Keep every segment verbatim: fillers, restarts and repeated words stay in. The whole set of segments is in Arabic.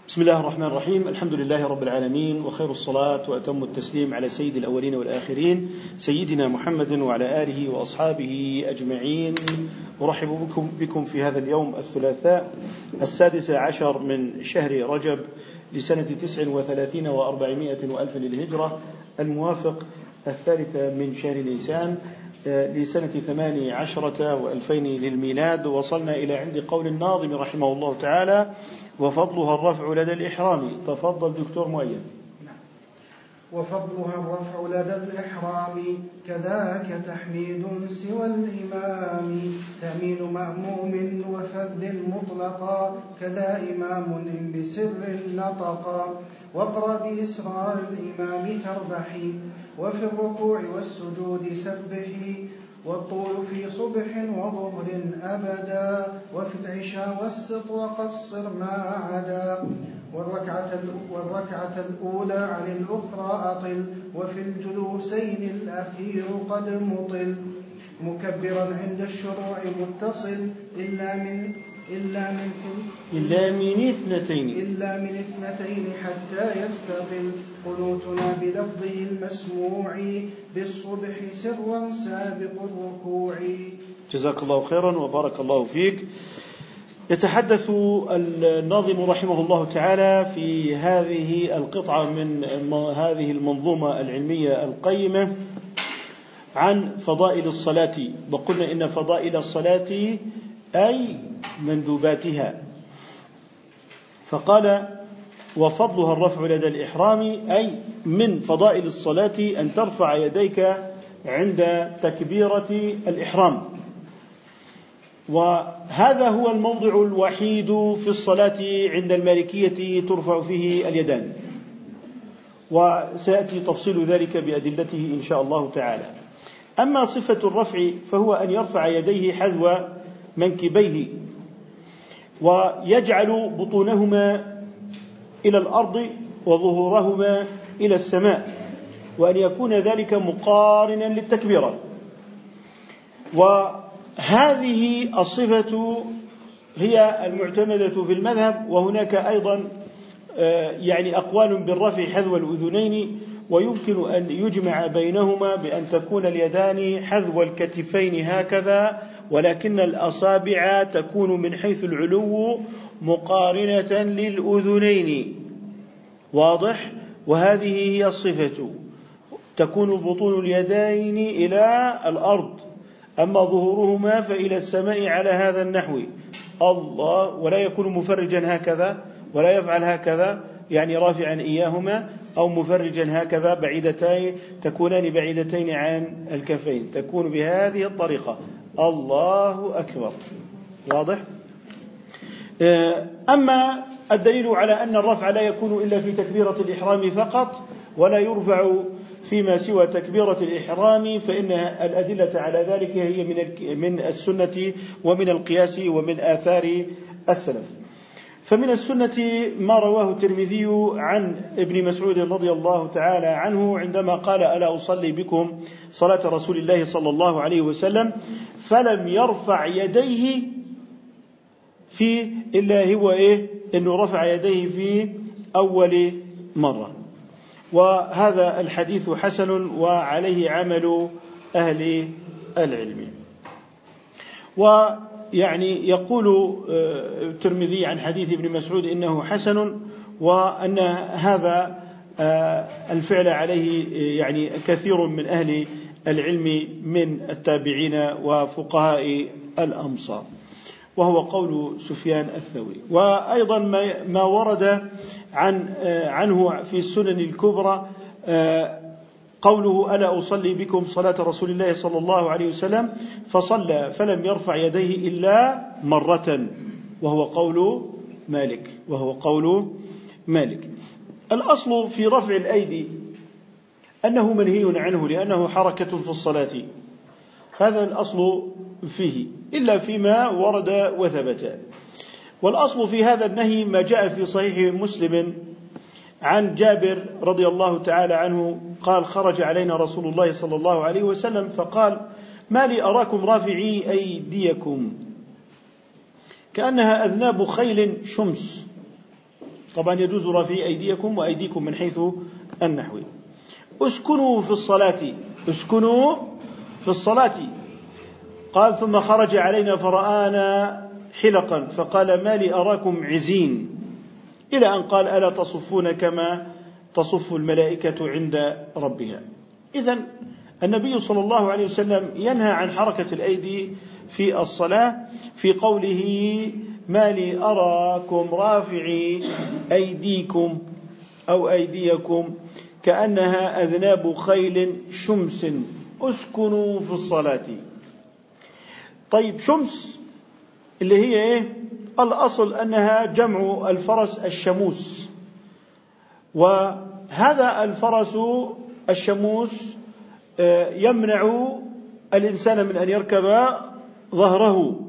بسم الله الرحمن الرحيم. الحمد لله رب العالمين، وخير الصلاة وأتم التسليم على سيد الأولين والآخرين سيدنا محمد وعلى آله وأصحابه أجمعين. أرحب بكم, بكم في هذا اليوم الثلاثاء السادس عشر من شهر رجب لسنة تسع وثلاثين وأربعمائة وألف للهجرة، الموافق الثالثة من شهر نيسان لسنة ثماني عشرة وألفين للميلاد. وصلنا إلى عند قول الناظم رحمه الله تعالى: وفضلها الرفع لدى الإحرام. تفضل دكتور مؤيد. وفضلها الرفع لدى الإحرام كذاك تحميد سوى الإمام، تأمين مأموم وفذ مطلقا كذا إمام بسر نطقا، واقرأ بإسرار الإمام تربحي، وفي الركوع والسجود سبحي، والطول في صبح وظهر أبدا، وفي العشاء والسط وقصر ما عدا، والركعة, والركعة الأولى عن الأخرى أطل، وفي الجلوسين الأخير قد مطل، مكبرا عند الشروع متصل إلا من إلا من إلا من اثنتين إلا من اثنتين حتى يستقل، قنوتنا بلفظه المسموع بالصبح سرا سابق الركوع. جزاك الله خيرا وبارك الله فيك. يتحدث الناظم رحمه الله تعالى في هذه القطعة من هذه المنظومة العلمية القيمة عن فضائل الصلاة، وقلنا إن فضائل الصلاة أي مندوباتها، فقال: وفضلها الرفع لدى الإحرام، أي من فضائل الصلاة أن ترفع يديك عند تكبيرة الإحرام، وهذا هو الموضع الوحيد في الصلاة عند المالكية ترفع فيه اليدان، وسيأتي تفصيل ذلك بأدلته إن شاء الله تعالى. أما صفة الرفع فهو أن يرفع يديه حذو منكبيه، ويجعل بطونهما إلى الأرض وظهورهما إلى السماء، وأن يكون ذلك مقارنا للتكبيرة. وهذه الصفة هي المعتمدة في المذهب، وهناك أيضا يعني أقوال بالرفع حذو الأذنين، ويمكن أن يجمع بينهما بأن تكون اليدان حذو الكتفين هكذا، ولكن الأصابع تكون من حيث العلو مقارنة للأذنين. واضح؟ وهذه هي الصفة، تكون بطون اليدين إلى الأرض، أما ظهورهما فإلى السماء على هذا النحو. الله، ولا يكون مفرجا هكذا، ولا يفعل هكذا يعني رافعا إياهما، أو مفرجا هكذا بعيدتين، تكونان بعيدتين عن الكفين، تكون بهذه الطريقة: الله أكبر. واضح؟ أما الدليل على أن الرفع لا يكون إلا في تكبيرة الإحرام فقط، ولا يرفع فيما سوى تكبيرة الإحرام، فإن الأدلة على ذلك هي من السنة ومن القياس ومن آثار السلف. فمن السنة ما رواه الترمذي عن ابن مسعود رضي الله تعالى عنه عندما قال: ألا أصلي بكم صلاة رسول الله صلى الله عليه وسلم، فلم يرفع يديه في إلا هو إيه إنه رفع يديه في أول مرة. وهذا الحديث حسن وعليه عمل أهل العلم. ويعني يقول الترمذي عن حديث ابن مسعود إنه حسن، وأن هذا الفعل عليه يعني كثير من أهل العلم من التابعين وفقهاء الأمصار، وهو قول سفيان الثوري. وأيضا ما ورد عن عنه في السنن الكبرى قوله: ألا أصلي بكم صلاة رسول الله صلى الله عليه وسلم فصلى فلم يرفع يديه إلا مرة، وهو قول مالك وهو قول مالك. الأصل في رفع الأيدي أنه منهي عنه، لأنه حركة في الصلاة، هذا الأصل فيه، إلا فيما ورد وثبت. والأصل في هذا النهي ما جاء في صحيح مسلم عن جابر رضي الله تعالى عنه قال: خرج علينا رسول الله صلى الله عليه وسلم فقال: ما لي أراكم رافعي أيديكم كأنها أذناب خيل شمس، طبعا يجوز رفع أيديكم وأيديكم من حيث النحو. اسكنوا في الصلاة، اسكنوا في الصلاة. قال ثم خرج علينا فرآنا حلقا فقال ما لي أراكم عزين، إلى أن قال ألا تصفون كما تصف الملائكة عند ربها. إذن النبي صلى الله عليه وسلم ينهى عن حركة الأيدي في الصلاة في قوله ما لي أراكم رافعي أيديكم أو أيديكم كأنها أذناب خيل شمس اسكنوا في الصلاة. طيب شمس اللي هي إيه؟ الأصل أنها جمع الفرس الشموس، وهذا الفرس الشموس يمنع الإنسان من أن يركب ظهره.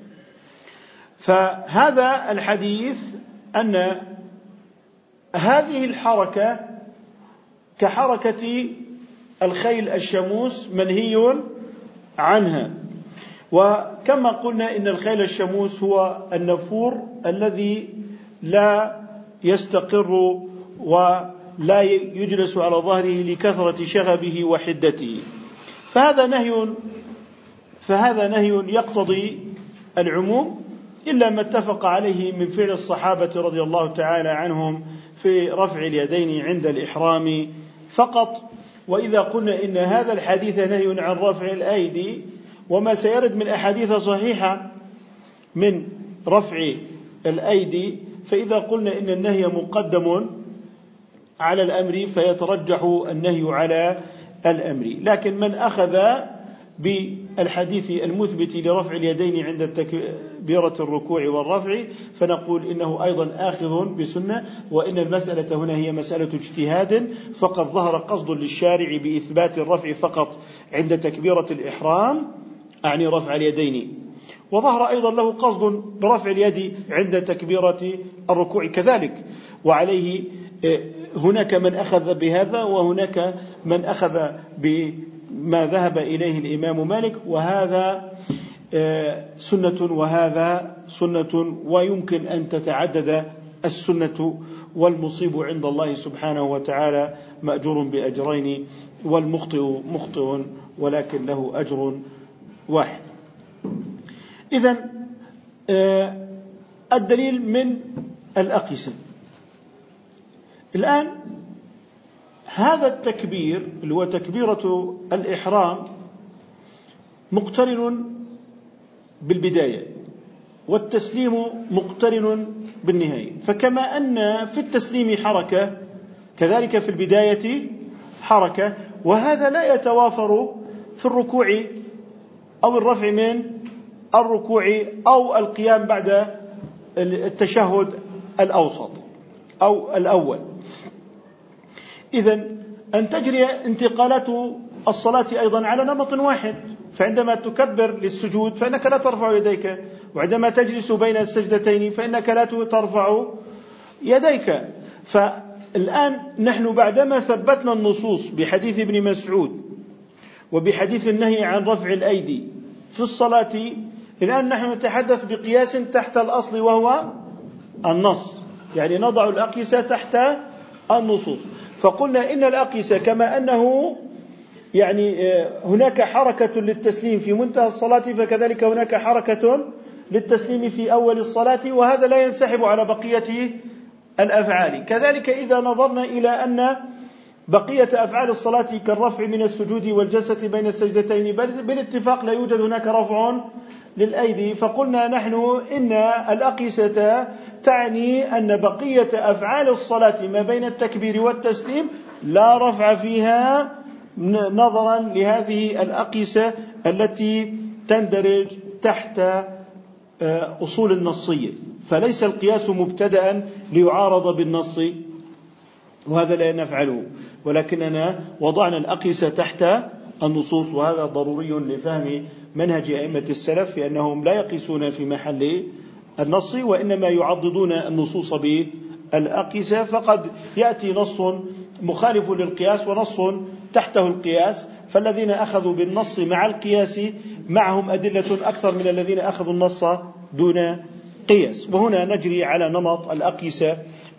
فهذا الحديث أن هذه الحركة كحركة الخيل الشموس منهي عنها. وكما قلنا إن الخيل الشموس هو النفور الذي لا يستقر ولا يجلس على ظهره لكثرة شغبه وحدته، فهذا نهي فهذا نهي يقتضي العموم إلا ما اتفق عليه من فعل الصحابة رضي الله تعالى عنهم في رفع اليدين عند الإحرام فقط. وإذا قلنا إن هذا الحديث نهي عن رفع الأيدي وما سيرد من أحاديث صحيحة من رفع الأيدي، فإذا قلنا إن النهي مقدم على الأمر فيترجح النهي على الأمر. لكن من أخذ بالحديث المثبت لرفع اليدين عند تكبيرة الركوع والرفع فنقول إنه أيضا آخذ بسنة، وإن المسألة هنا هي مسألة اجتهاد، فقد ظهر قصد للشارع بإثبات الرفع فقط عند تكبيرة الإحرام أعني رفع اليدين، وظهر أيضا له قصد برفع اليد عند تكبيرة الركوع كذلك. وعليه هناك من أخذ بهذا وهناك من أخذ بما ذهب إليه الإمام مالك، وهذا سنة وهذا سنة، ويمكن أن تتعدد السنة، والمصيب عند الله سبحانه وتعالى مأجور بأجرين والمخطئ مخطئ ولكن له أجر واحد. إذن الدليل من الأقيسة. الآن هذا التكبير اللي هو تكبيرة الإحرام مقترن بالبداية، والتسليم مقترن بالنهاية، فكما أن في التسليم حركة كذلك في البداية حركة، وهذا لا يتوافر في الركوع أو الرفع من الركوع أو القيام بعد التشهد الأوسط أو الأول. إذن أن تجري انتقالات الصلاة أيضا على نمط واحد، فعندما تكبر للسجود فإنك لا ترفع يديك، وعندما تجلس بين السجدتين فإنك لا ترفع يديك. فالآن نحن بعدما ثبتنا النصوص بحديث ابن مسعود وبحديث النهي عن رفع الأيدي في الصلاة، الآن نحن نتحدث بقياس تحت الأصل وهو النص، يعني نضع الأقيسة تحت النصوص. فقلنا إن الأقيسة كما أنه يعني هناك حركة للتسليم في منتهى الصلاة، فكذلك هناك حركة للتسليم في أول الصلاة، وهذا لا ينسحب على بقية الأفعال. كذلك إذا نظرنا إلى أن بقية أفعال الصلاة كالرفع من السجود والجلسة بين السجدتين بالاتفاق لا يوجد هناك رفع للأيدي، فقلنا نحن إن الأقيسة تعني أن بقية أفعال الصلاة ما بين التكبير والتسليم لا رفع فيها نظرا لهذه الأقيسة التي تندرج تحت أصول النصية، فليس القياس مبتدأ ليعارض بالنص، وهذا لا نفعله، ولكننا وضعنا الأقيسة تحت النصوص، وهذا ضروري لفهم منهج أئمة السلف في أنهم لا يقيسون في محل النص وإنما يعضدون النصوص بالأقيسة. فقد يأتي نص مخالف للقياس ونص تحته القياس، فالذين أخذوا بالنص مع القياس معهم أدلة أكثر من الذين أخذوا النص دون قياس. وهنا نجري على نمط الأقيسة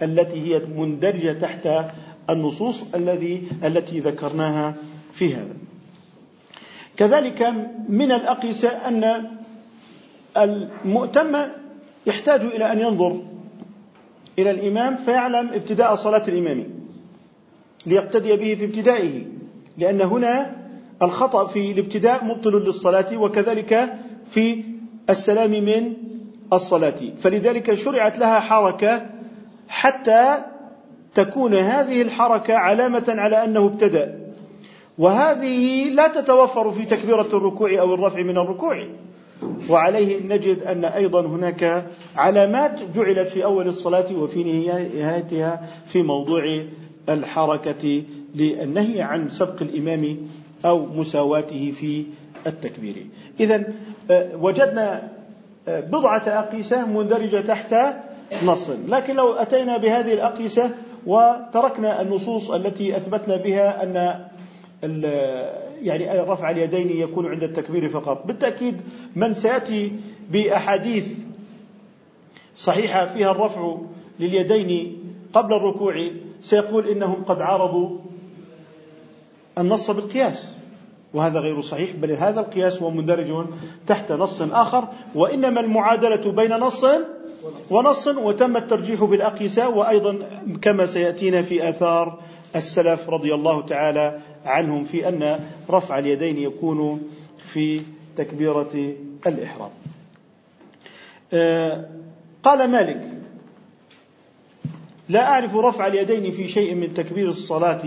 التي هي مندرجة تحت النصوص الذي التي ذكرناها في هذا. كذلك من الأقيسة أن المؤتم يحتاج إلى أن ينظر إلى الإمام فيعلم ابتداء صلاة الإمام ليقتدي به في ابتدائه، لأن هنا الخطأ في الابتداء مبطل للصلاة، وكذلك في السلام من الصلاة، فلذلك شرعت لها حركة حتى تكون هذه الحركة علامة على أنه ابتدأ، وهذه لا تتوفر في تكبيرة الركوع أو الرفع من الركوع. وعليه نجد أن أيضا هناك علامات جعلت في أول الصلاة وفي نهايتها في موضوع الحركة للنهي عن سبق الإمام أو مساواته في التكبير. إذن وجدنا بضعة أقيسة مندرجة تحت نص، لكن لو أتينا بهذه الأقيسة وتركنا النصوص التي أثبتنا بها أن يعني رفع اليدين يكون عند التكبير فقط، بالتأكيد من سيأتي بأحاديث صحيحة فيها الرفع لليدين قبل الركوع سيقول إنهم قد عارضوا النص بالقياس، وهذا غير صحيح، بل هذا القياس هو مندرج تحت نص آخر، وإنما المعادلة بين نص ونص، وتم الترجيح بالأقيسة، وأيضا كما سيأتينا في آثار السلف رضي الله تعالى عنهم في أن رفع اليدين يكون في تكبيرة الإحرام. آه قال مالك: لا أعرف رفع اليدين في شيء من تكبير الصلاة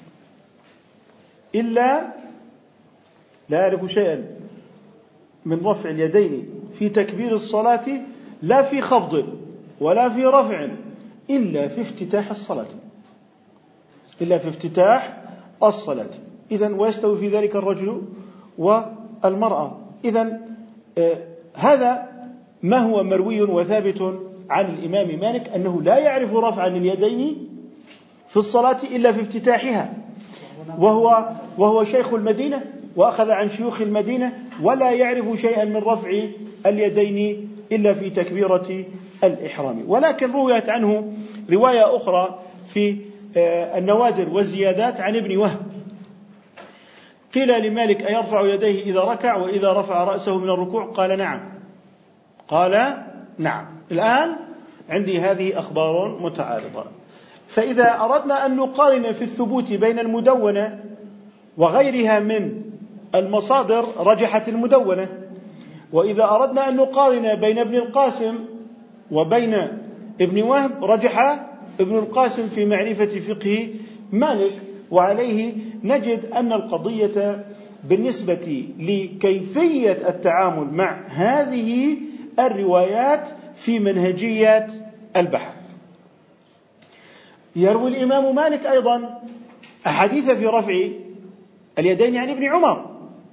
إلا لا أعرف شيئا من رفع اليدين في تكبير الصلاة لا في خفض ولا في رفع إلا في افتتاح الصلاة إلا في افتتاح الصلاة. إذن ويستوي في ذلك الرجل والمرأة. إذن آه هذا ما هو مروي وثابت عن الإمام مالك أنه لا يعرف رفع اليدين في الصلاة إلا في افتتاحها، وهو, وهو شيخ المدينة وأخذ عن شيوخ المدينة، ولا يعرف شيئا من رفع اليدين إلا في تكبيرة الإحرام. ولكن رويت عنه رواية أخرى في النوادر والزيادات عن ابن وهب، قيل لمالك: أيرفع يديه إذا ركع وإذا رفع رأسه من الركوع؟ قال نعم. قال نعم. الآن عندي هذه أخبار متعارضة، فإذا أردنا أن نقارن في الثبوت بين المدونة وغيرها من المصادر رجحت المدونة، وإذا أردنا أن نقارن بين ابن القاسم وبين ابن وهب رجح ابن القاسم في معرفة فقه مالك. وعليه نجد أن القضية بالنسبة لكيفية التعامل مع هذه الروايات في منهجية البحث. يروي الإمام مالك أيضا أحاديث في رفع اليدين عن ابن عمر،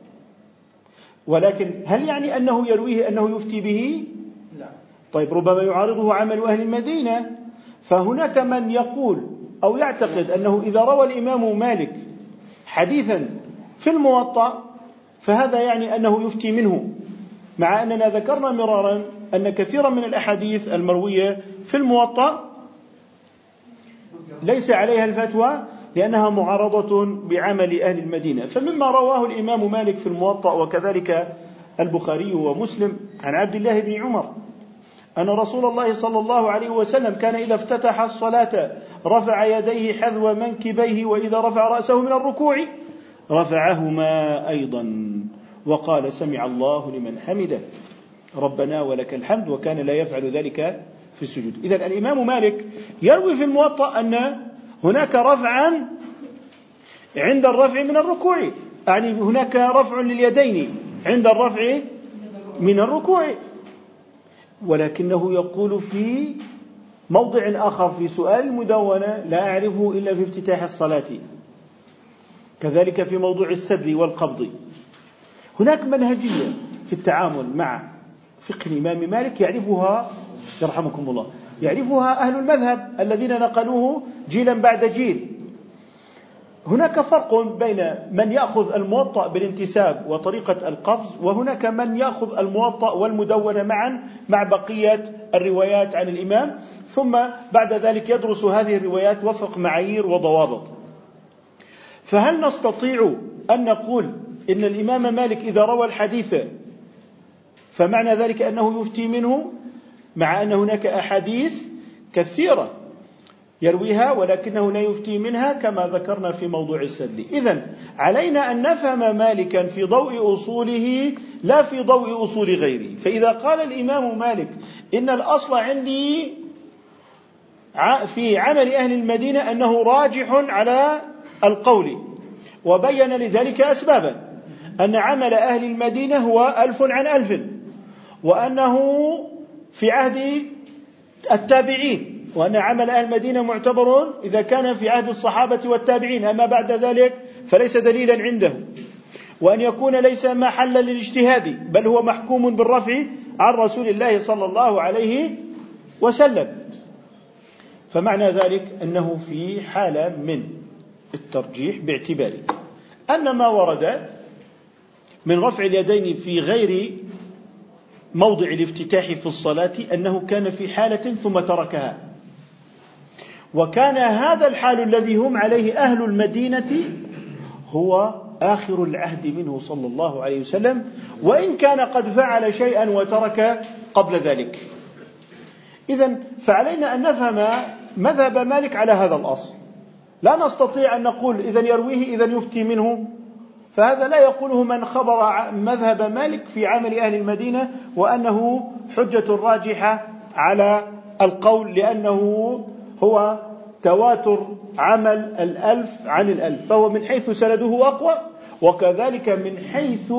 ولكن هل يعني أنه يرويه أنه يفتي به؟ لا. طيب ربما يعارضه عمل أهل المدينة، فهناك من يقول أو يعتقد أنه إذا روى الإمام مالك حديثا في الموطأ فهذا يعني أنه يفتي منه، مع أننا ذكرنا مرارا أن كثيرا من الأحاديث المروية في الموطأ ليس عليها الفتوى لأنها معارضة بعمل أهل المدينة. فمما رواه الإمام مالك في الموطأ وكذلك البخاري ومسلم عن عبد الله بن عمر أن رسول الله صلى الله عليه وسلم كان إذا افتتح الصلاة رفع يديه حذو منكبيه، وإذا رفع رأسه من الركوع رفعهما أيضا وقال: سمع الله لمن حمده ربنا ولك الحمد، وكان لا يفعل ذلك في السجود. إذن الإمام مالك يروي في الموطأ أن هناك رفعا عند الرفع من الركوع، يعني هناك رفع لليدين عند الرفع من الركوع، ولكنه يقول في موضع آخر في سؤال المدونة: لا أعرفه إلا في افتتاح الصلاة. كذلك في موضوع السدل والقبض. هناك منهجية في التعامل مع فقه الإمام مالك يعرفها يرحمكم الله يعرفها أهل المذهب الذين نقلوه جيلا بعد جيل. هناك فرق بين من يأخذ الموطأ بالانتساب وطريقة القبض، وهناك من يأخذ الموطأ والمدونة معا مع بقية الروايات عن الإمام، ثم بعد ذلك يدرس هذه الروايات وفق معايير وضوابط. فهل نستطيع أن نقول إن الإمام مالك إذا روى الحديث فمعنى ذلك أنه يفتي منه، مع أن هناك أحاديث كثيرة يرويها ولكنه لا يفتي منها كما ذكرنا في موضوع السدل؟ إذن علينا أن نفهم مالكا في ضوء أصوله لا في ضوء أصول غيره. فإذا قال الإمام مالك إن الأصل عندي في عمل أهل المدينة أنه راجح على القول، وبين لذلك أسبابا، أن عمل أهل المدينة هو ألف عن ألف، وأنه في عهد التابعين، وأن عمل أهل المدينة معتبر إذا كان في عهد الصحابة والتابعين، أما بعد ذلك فليس دليلا عنده، وأن يكون ليس محلا للاجتهاد بل هو محكوم بالرفع عن رسول الله صلى الله عليه وسلم. فمعنى ذلك أنه في حالة من الترجيح، باعتبار أن ما ورد من رفع اليدين في غير موضع الافتتاح في الصلاة أنه كان في حالة ثم تركها، وكان هذا الحال الذي هم عليه أهل المدينة هو آخر العهد منه صلى الله عليه وسلم، وإن كان قد فعل شيئا وترك قبل ذلك. إذن فعلينا أن نفهم مذهب مالك على هذا الأصل. لا نستطيع أن نقول إذن يرويه إذن يفتي منه، فهذا لا يقوله من خبر مذهب مالك في عمل أهل المدينة وأنه حجة راجحة على القول، لأنه هو تواتر عمل الألف عن الألف، فهو من حيث سنده أقوى، وكذلك من حيث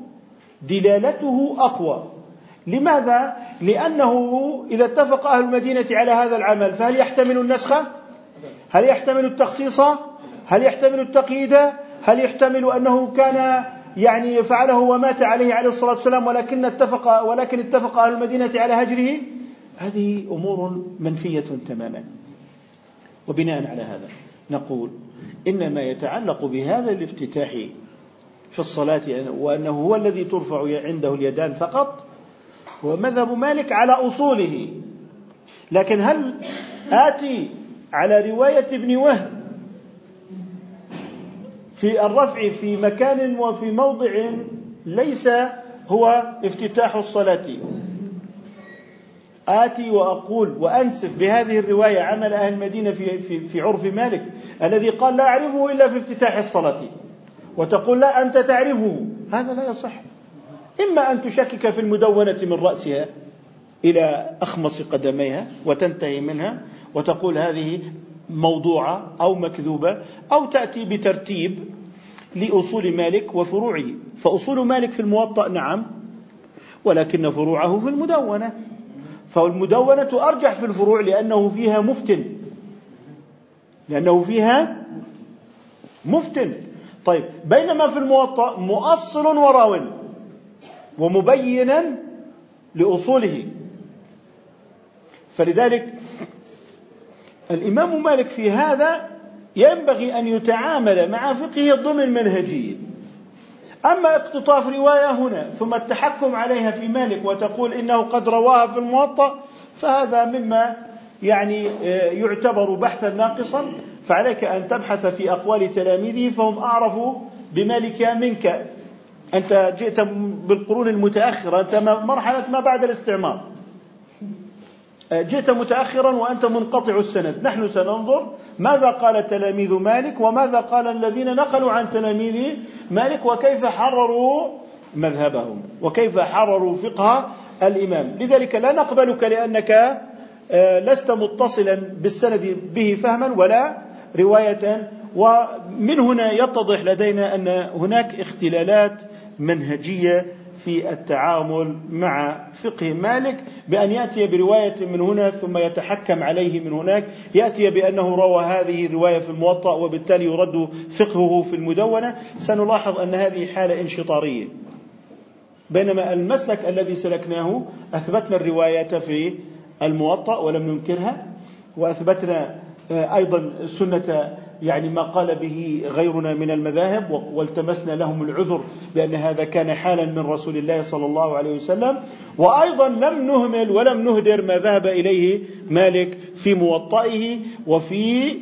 دلالته أقوى. لماذا؟ لأنه إذا اتفق أهل المدينة على هذا العمل فهل يحتمل النسخ؟ هل يحتمل التخصيص؟ هل يحتمل التقييد؟ هل يحتمل أنه كان يعني فعله ومات عليه عليه الصلاة والسلام ولكن اتفق ولكن اتفق أهل المدينة على هجره؟ هذه أمور منفية تماما. وبناء على هذا نقول إن ما يتعلق بهذا الافتتاح في الصلاة وأنه هو الذي ترفع عنده اليدان فقط هو مذهب مالك على أصوله. لكن هل آتي على رواية ابن وهب في الرفع في مكان وفي موضع ليس هو افتتاح الصلاة، آتي وأقول وأنسف بهذه الرواية عمل أهل المدينة في, في, في عرف مالك الذي قال لا أعرفه إلا في افتتاح الصلاة، وتقول لا أنت تعرفه؟ هذا لا يصح. إما أن تشكك في المدونة من رأسها إلى أخمص قدميها وتنتهي منها وتقول هذه موضوعة أو مكذوبة، أو تأتي بترتيب لأصول مالك وفروعه. فأصول مالك في الموطأ نعم، ولكن فروعه في المدونة، فالمدونة أرجح في الفروع لأنه فيها مفتن لأنه فيها مفتن طيب، بينما في الموطأ مؤصل وراو ومبينا لأصوله. فلذلك الإمام مالك في هذا ينبغي أن يتعامل مع فقهه ضمن منهجية. أما اقتطاف رواية هنا ثم التحكم عليها في مالك وتقول إنه قد رواها في الموطأ، فهذا مما يعني يعتبر بحثا ناقصا. فعليك أن تبحث في أقوال تلاميذه فهم أعرف بمالك منك. أنت جئت بالقرون المتأخرة، أنت مرحلة ما بعد الاستعمار، جئت متأخرا وأنت منقطع السند. نحن سننظر ماذا قال تلاميذ مالك وماذا قال الذين نقلوا عن تلاميذ مالك، وكيف حرروا مذهبهم وكيف حرروا فقه الإمام. لذلك لا نقبلك لأنك لست متصلا بالسند به فهما ولا رواية. ومن هنا يتضح لدينا أن هناك اختلالات منهجية في التعامل مع فقه مالك، بأن يأتي برواية من هنا ثم يتحكم عليه من هناك، يأتي بأنه روى هذه الرواية في الموطأ وبالتالي يرد فقهه في المدونة. سنلاحظ أن هذه حالة انشطارية، بينما المسلك الذي سلكناه أثبتنا الرواية في الموطأ ولم ننكرها، وأثبتنا أيضا سنة يعني ما قال به غيرنا من المذاهب، والتمسنا لهم العذر بأن هذا كان حالا من رسول الله صلى الله عليه وسلم. وأيضا لم نهمل ولم نهدر ما ذهب إليه مالك في موطئه وفي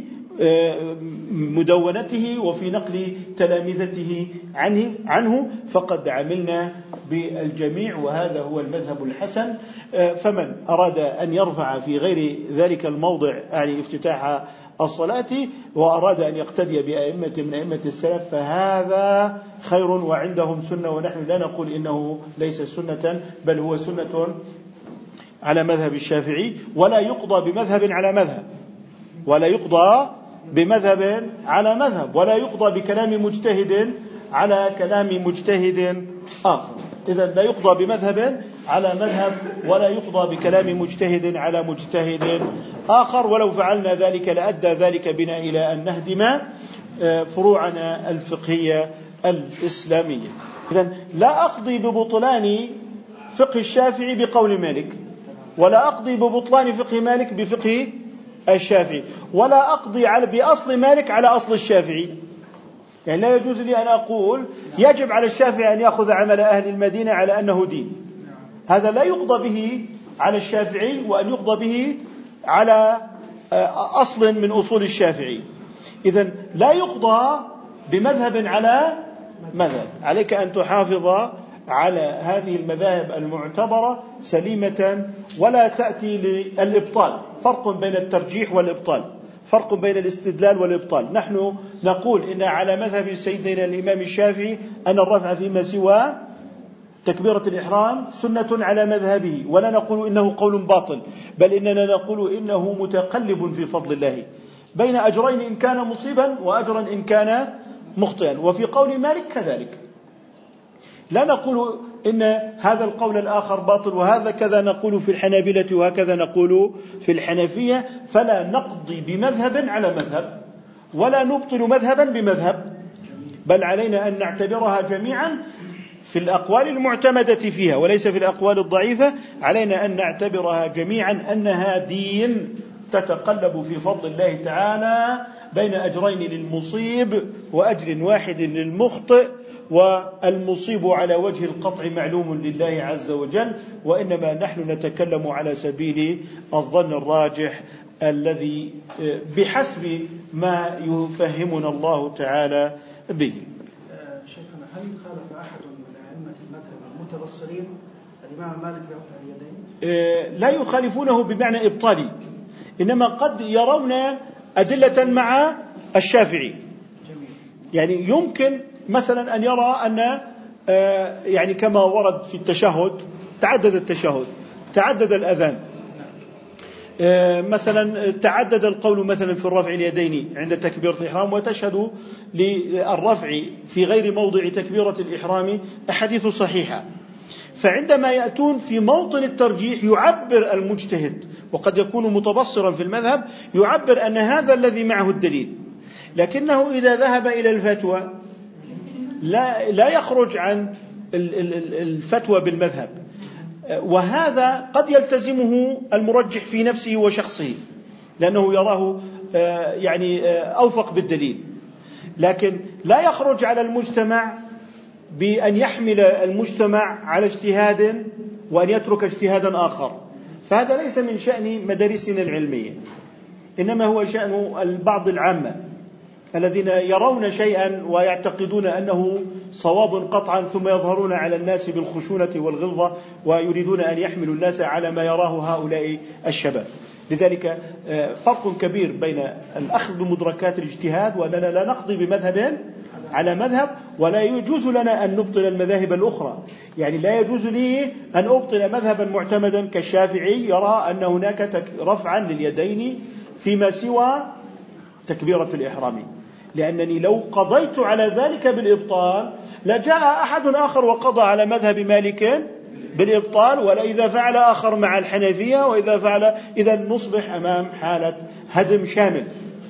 مدونته وفي نقل تلامذته عنه, عنه فقد عملنا بالجميع، وهذا هو المذهب الحسن. فمن أراد أن يرفع في غير ذلك الموضع يعني افتتاح الصلاة وأراد أن يقتدي بأئمة من أئمة السلف فهذا خير وعندهم سنة، ونحن لا نقول إنه ليس سنة، بل هو سنة على مذهب الشافعي. ولا يقضى بمذهب على مذهب، ولا يقضى بمذهب على مذهب، ولا يقضى بكلام مجتهد على كلام مجتهد آخر. إذن لا يقضى بمذهب على مذهب، ولا يقضى بكلام مجتهد على مجتهد آخر. ولو فعلنا ذلك لأدى ذلك بنا إلى أن نهدم فروعنا الفقهية الإسلامية. إذن لا أقضي ببطلان فقه الشافعي بقول مالك، ولا أقضي ببطلان فقه مالك بفقه الشافعي، ولا أقضي على بأصل مالك على أصل الشافعي. يعني لا يجوز لي أن أقول يجب على الشافعي أن يأخذ عمل أهل المدينة على أنه دين، هذا لا يقضى به على الشافعي، وأن يقضى به على أصل من أصول الشافعي. إذن لا يقضى بمذهب على مذهب، عليك أن تحافظ على هذه المذاهب المعتبرة سليمة ولا تأتي للإبطال. فرق بين الترجيح والإبطال، فرق بين الاستدلال والإبطال. نحن نقول إن على مذهب سيدنا الإمام الشافعي أن الرفع فيما سوى تكبيرة الإحرام سنة على مذهبه، ولا نقول إنه قول باطل، بل إننا نقول إنه متقلب في فضل الله بين أجرين إن كان مصيبا وأجرا إن كان مخطئا. وفي قول مالك كذلك، لا نقول إن هذا القول الآخر باطل وهذا كذا نقول في الحنابلة وهكذا نقول في الحنفية. فلا نقضي بمذهب على مذهب، ولا نبطل مذهبا بمذهب، بل علينا أن نعتبرها جميعا في الأقوال المعتمدة فيها وليس في الأقوال الضعيفة. علينا أن نعتبرها جميعا أنها دين تتقلب في فضل الله تعالى بين أجرين للمصيب وأجر واحد للمخطئ، والمصيب على وجه القطع معلوم لله عز وجل، وإنما نحن نتكلم على سبيل الظن الراجح الذي بحسب ما يفهمنا الله تعالى به. شيخنا، هل خالف أحد من أئمة المذهب المتبصرين الإمام مالك برفع اليدين؟ لا يخالفونه بمعنى إبطالي، إنما قد يرون أدلة مع الشافعي. يعني يمكن مثلا أن يرى أن يعني كما ورد في التشهد تعدد التشهد، تعدد الأذان، مثلا تعدد القول مثلا في الرفع اليدين عند تكبيرة الإحرام، وتشهد للرفع في غير موضع تكبيرة الإحرام أحاديث صحيحة. فعندما يأتون في موطن الترجيح يعبر المجتهد، وقد يكون متبصرا في المذهب، يعبر أن هذا الذي معه الدليل، لكنه إذا ذهب إلى الفتوى لا, لا يخرج عن الفتوى بالمذهب، وهذا قد يلتزمه المرجح في نفسه وشخصه لأنه يراه يعني أوفق بالدليل، لكن لا يخرج على المجتمع بأن يحمل المجتمع على اجتهاد وأن يترك اجتهادا آخر. فهذا ليس من شأن مدارسنا العلمية، إنما هو شأن البعض العامة الذين يرون شيئا ويعتقدون أنه صواب قطعا، ثم يظهرون على الناس بالخشونة والغلظة ويريدون أن يحملوا الناس على ما يراه هؤلاء الشباب. لذلك فرق كبير بين الأخذ بمدركات الاجتهاد، وأننا لا نقضي بمذهب على مذهب، ولا يجوز لنا أن نبطل المذاهب الأخرى. يعني لا يجوز لي أن أبطل مذهبا معتمدا كالشافعي يرى أن هناك رفعا لليدين فيما سوى تكبيرة الإحرام، لأنني لو قضيت على ذلك بالإبطال لجاء أحد آخر وقضى على مذهب مالك بالإبطال، ولا إذا فعل آخر مع الحنفية، وإذا فعل إذا نصبح أمام حالة هدم شامل.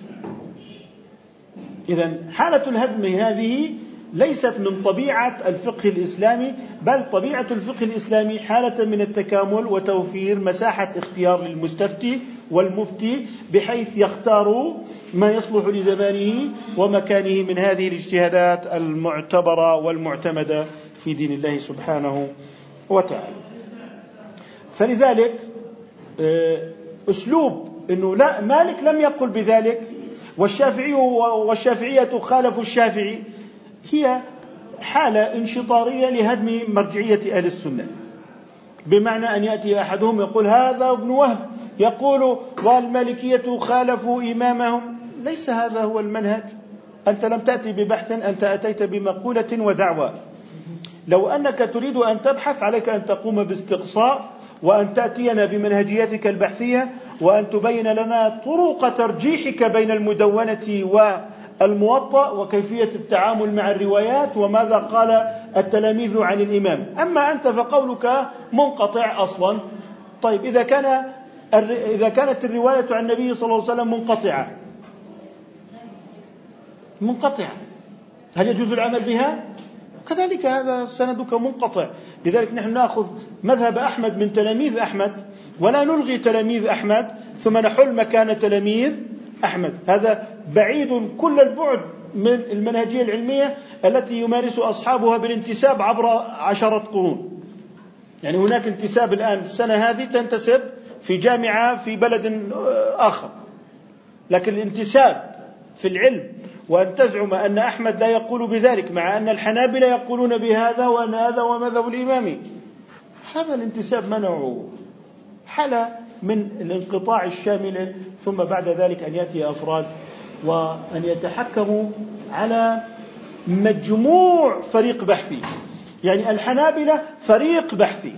إذن حالة الهدم هذه ليست من طبيعة الفقه الإسلامي، بل طبيعة الفقه الإسلامي حالة من التكامل وتوفير مساحة اختيار للمستفتي والمفتي بحيث يختار ما يصلح لزمانه ومكانه من هذه الاجتهادات المعتبرة والمعتمدة في دين الله سبحانه وتعالى. فلذلك أسلوب أنه لا مالك لم يقل بذلك والشافعي والشافعية خالفوا الشافعي هي حالة انشطارية لهدم مرجعية أهل السنة، بمعنى أن يأتي أحدهم يقول هذا ابن وهب يقول والمالكية خالفوا إمامهم. ليس هذا هو المنهج. أنت لم تأتي ببحث، أنت أتيت بمقولة ودعوة. لو أنك تريد أن تبحث عليك أن تقوم باستقصاء وأن تأتينا بمنهجيتك البحثية وأن تبين لنا طرق ترجيحك بين المدونة والموطأ وكيفية التعامل مع الروايات وماذا قال التلاميذ عن الإمام. أما أنت فقولك منقطع أصلا. طيب إذا كان إذا كانت الرواية عن النبي صلى الله عليه وسلم منقطعة منقطعة هل يجوز العمل بها؟ كذلك هذا سندك منقطع. لذلك نحن نأخذ مذهب أحمد من تلاميذ أحمد ولا نلغي تلاميذ أحمد ثم نحل مكان تلاميذ أحمد. هذا بعيد كل البعد من المنهجية العلمية التي يمارس أصحابها بالانتساب عبر عشرة قرون. يعني هناك انتساب الآن السنة هذه تنتسب في جامعة في بلد آخر، لكن الانتساب في العلم وأن تزعم أن أحمد لا يقول بذلك مع أن الحنابلة يقولون بهذا وأن هذا هو مذهب الإمام، هذا الانتساب منعه حالة من الانقطاع الشامل. ثم بعد ذلك أن يأتي أفراد وأن يتحكموا على مجموع فريق بحثي. يعني الحنابلة فريق بحثي،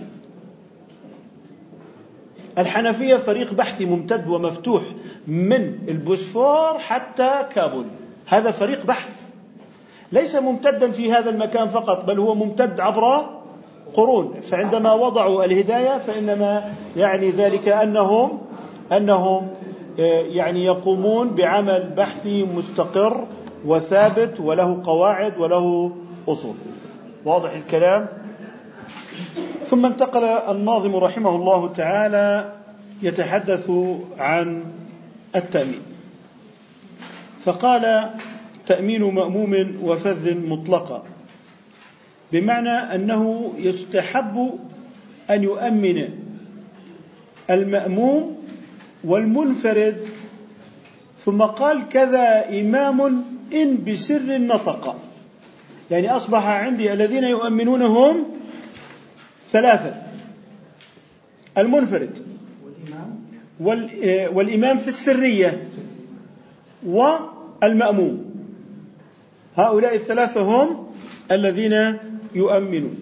الحنفية فريق بحثي ممتد ومفتوح من البوسفور حتى كابول. هذا فريق بحث ليس ممتدا في هذا المكان فقط، بل هو ممتد عبر قرون. فعندما وضعوا الهداية فإنما يعني ذلك أنهم أنهم يعني يقومون بعمل بحثي مستقر وثابت وله قواعد وله أصول. واضح الكلام؟ ثم انتقل الناظم رحمه الله تعالى يتحدث عن التأمين، فقال تأمين مأموم وفذ مطلقا، بمعنى أنه يستحب أن يؤمن المأموم والمنفرد. ثم قال كذا إمام إن بسر نطق. يعني أصبح عندي الذين يؤمنونهم ثلاثة: المنفرد والإمام في السرية والمأموم. هؤلاء الثلاثة هم الذين يؤمنون.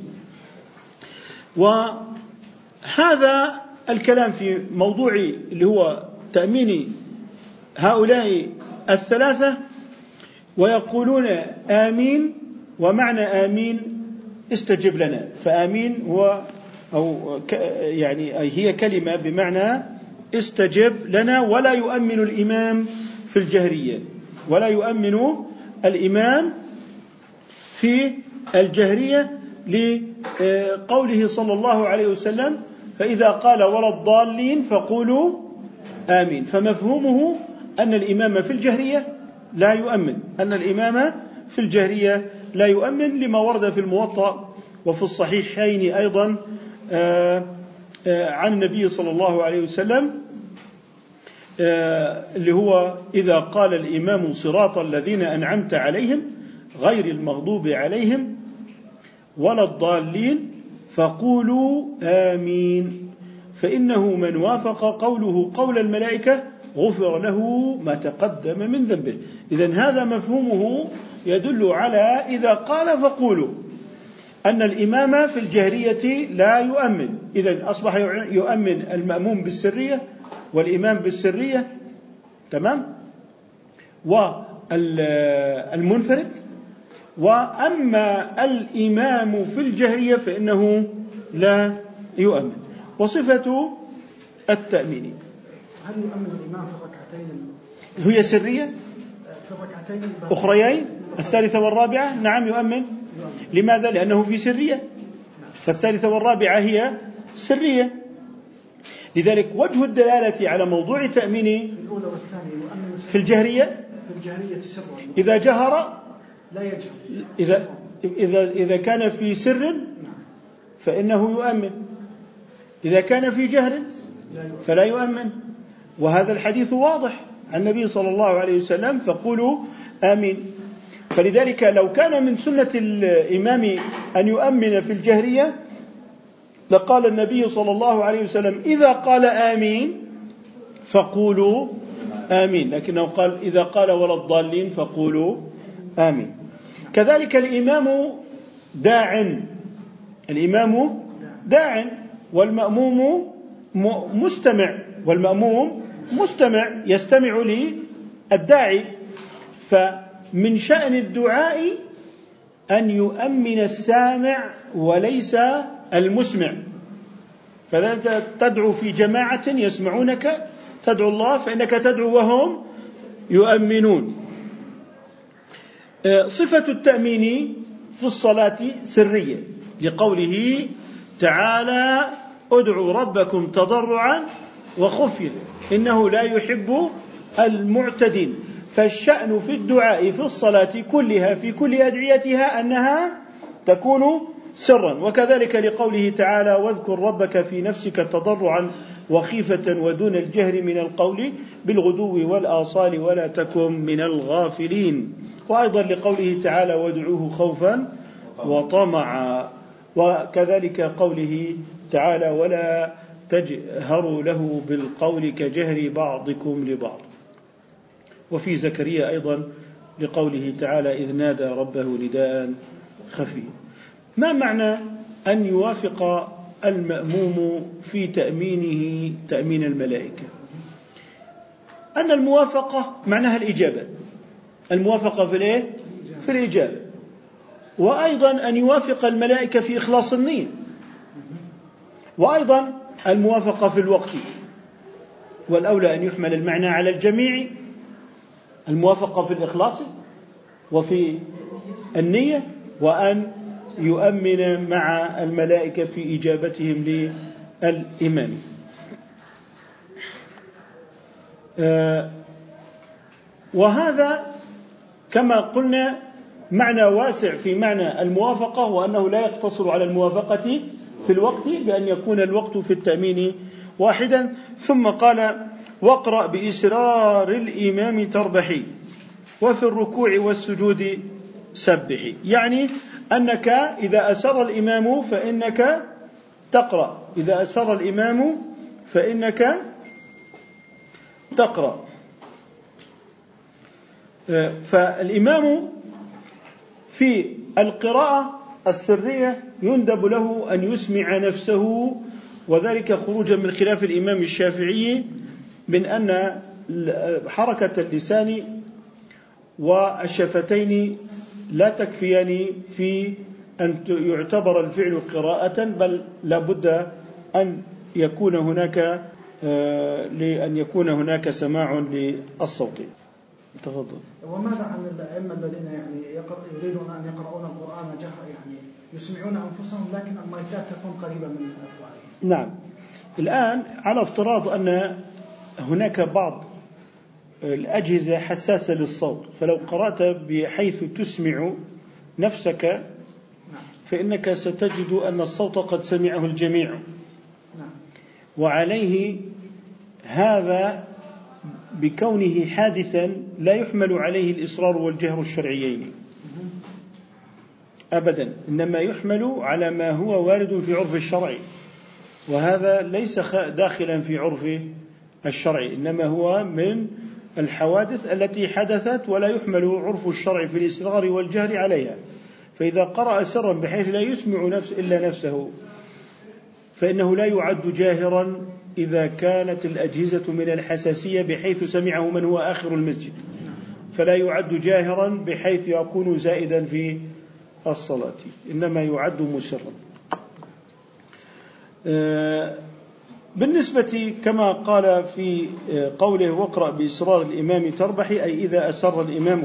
وهذا الكلام في موضوع اللي هو تأمين هؤلاء الثلاثة، ويقولون آمين، ومعنى آمين استجب لنا. فآمين هو أو يعني هي كلمة بمعنى استجب لنا. ولا يؤمن الإمام في الجهرية، ولا يؤمن الإمام في الجهرية لقوله صلى الله عليه وسلم فإذا قال ولا الضالين فقولوا آمين. فمفهومه أن الإمام في الجهرية لا يؤمن، أن الإمام في الجهرية لا يؤمن، لما ورد في الموطأ وفي الصحيحين أيضا عن النبي صلى الله عليه وسلم اللي هو إذا قال الإمام صراط الذين أنعمت عليهم غير المغضوب عليهم ولا الضالين فقولوا آمين، فإنه من وافق قوله قول الملائكة غفر له ما تقدم من ذنبه. إذن هذا مفهومه يدل على إذا قال فقولوا أن الإمام في الجهرية لا يؤمن. إذن أصبح يؤمن المأموم بالسرية والإمام بالسرية، تمام، والمنفرد. وأما الإمام في الجهرية فإنه لا يؤمن. وصفة التأمين هل يؤمن الإمام في الركعتين هي سرية في الركعتين أخريين الثالثة والرابعة؟ نعم يؤمن. لماذا؟ لأنه في سرية، فالثالثة والرابعة هي سرية. لذلك وجه الدلالة على موضوع تأمين في الجهرية إذا جهر لا يجهر، إذا إذا إذا كان في سر فإنه يؤمن، إذا كان في جهر فلا يؤمن. وهذا الحديث واضح عن النبي صلى الله عليه وسلم فقولوا آمين. فلذلك لو كان من سنة الإمام أن يؤمن في الجهرية لقال النبي صلى الله عليه وسلم إذا قال آمين فقولوا آمين، لكنه قال إذا قال ولا الضالين فقولوا آمين. كذلك الإمام داع، الإمام داع والمأموم مستمع، والمأموم مستمع يستمع للداعي. فمن شأن الدعاء أن يؤمن السامع وليس المسمع. فأنت تدعو في جماعة يسمعونك تدعو الله فإنك تدعو وهم يؤمنون. صفة التأمين في الصلاة سرية لقوله تعالى ادعوا ربكم تضرعا وخفيا إنه لا يحب المعتدين. فالشأن في الدعاء في الصلاة كلها في كل أدعيتها أنها تكون سرا. وكذلك لقوله تعالى واذكر ربك في نفسك تضرعا وخيفة ودون الجهر من القول بالغدو والآصال ولا تكن من الغافلين. وأيضا لقوله تعالى وادعوه خوفا وطمعا. وكذلك قوله تعالى ولا تجهروا له بالقول كجهر بعضكم لبعض. وفي زكريا أيضا لقوله تعالى إذ نادى ربه نداء خفيا. ما معنى أن يوافق المأموم في تأمينه تأمين الملائكة؟ أن الموافقة معناها الإجابة، الموافقة في الإيه؟ في الإجابة. وأيضا أن يوافق الملائكة في إخلاص النية، وأيضا الموافقة في الوقت. والأولى أن يحمل المعنى على الجميع، الموافقة في الإخلاص وفي النية، وأن يؤمن مع الملائكة في إجابتهم للإمام. وهذا كما قلنا معنى واسع في معنى الموافقة، وأنه لا يقتصر على الموافقة في الوقت بأن يكون الوقت في التأمين واحدا. ثم قال واقرأ بإسرار الإمام تربحي وفي الركوع والسجود سبحي، يعني أنك إذا أسر الإمام فإنك تقرأ، إذا أسر الإمام فإنك تقرأ. فالإمام في القراءة السرية يندب له أن يسمع نفسه، وذلك خروجا من خلاف الإمام الشافعي من أن حركة اللسان والشفتين لا تكفيان في أن يعتبر الفعل قراءة، بل لابد أن يكون هناك لأن يكون هناك سماع للصوت. تفضل. وماذا عن الأئمة الذين يعني يريدون أن يقرؤون القرآن جهرا، يعني يسمعون أنفسهم لكن المايكات تكون قريبة من أفواههم؟ نعم. الآن على افتراض أن هناك بعض الأجهزة حساسة للصوت، فلو قرأت بحيث تسمع نفسك فإنك ستجد أن الصوت قد سمعه الجميع، وعليه هذا بكونه حادثا لا يحمل عليه الإصرار والجهر الشرعيين أبدا، إنما يحمل على ما هو وارد في عرف الشرع، وهذا ليس داخلا في عرف الشرع، إنما هو من الحوادث التي حدثت ولا يحمل عرف الشرع في الإصرار والجهر عليها. فإذا قرأ سرا بحيث لا يسمع نفس إلا نفسه فإنه لا يعد جاهرا إذا كانت الأجهزة من الحساسية بحيث سمعه من هو آخر المسجد، فلا يعد جاهرا بحيث يكون زائدا في الصلاة، إنما يعد مسرا. بالنسبة كما قال في قوله واقرأ بإسرار الإمام تربحي، أي إذا أسر الإمام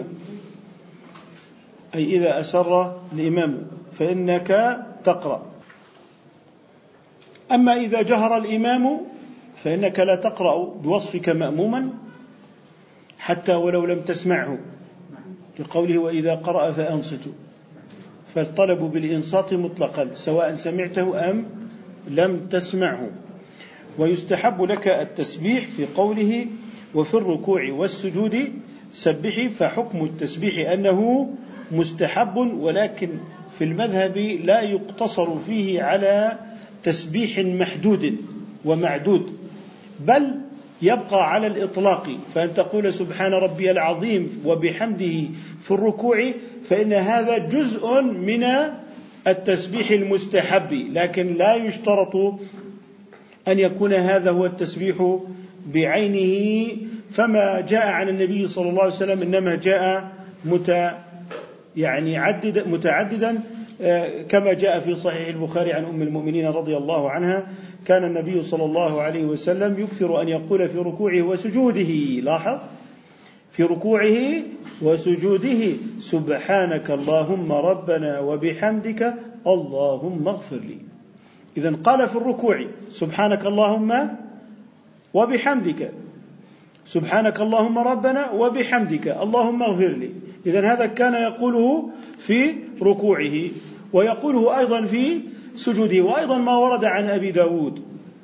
أي إذا أسر الإمام فإنك تقرأ. أما إذا جهر الإمام فإنك لا تقرأ بوصفك مأموما حتى ولو لم تسمعه، لقوله وإذا قرأ فأنصتوا، فالطلب بالإنصات مطلقا سواء سمعته أم لم تسمعه. ويستحب لك التسبيح في قوله وفي الركوع والسجود سبحي، فحكم التسبيح أنه مستحب، ولكن في المذهب لا يقتصر فيه على تسبيح محدود ومعدود، بل يبقى على الإطلاق، فأن تقول سبحان ربي العظيم وبحمده في الركوع فإن هذا جزء من التسبيح المستحب، لكن لا يشترط أن يكون هذا هو التسبيح بعينه. فما جاء عن النبي صلى الله عليه وسلم إنما جاء مت يعني عدد متعددا، كما جاء في صحيح البخاري عن أم المؤمنين رضي الله عنها كان النبي صلى الله عليه وسلم يكثر أن يقول في ركوعه وسجوده، لاحظ في ركوعه وسجوده سبحانك اللهم ربنا وبحمدك اللهم اغفر لي. إذن قال في الركوع سبحانك اللهم وبحمدك، سبحانك اللهم ربنا وبحمدك اللهم اغفر لي. إذن هذا كان يقوله في ركوعه ويقوله أيضا في سجوده. وأيضا ما ورد عن أبي داود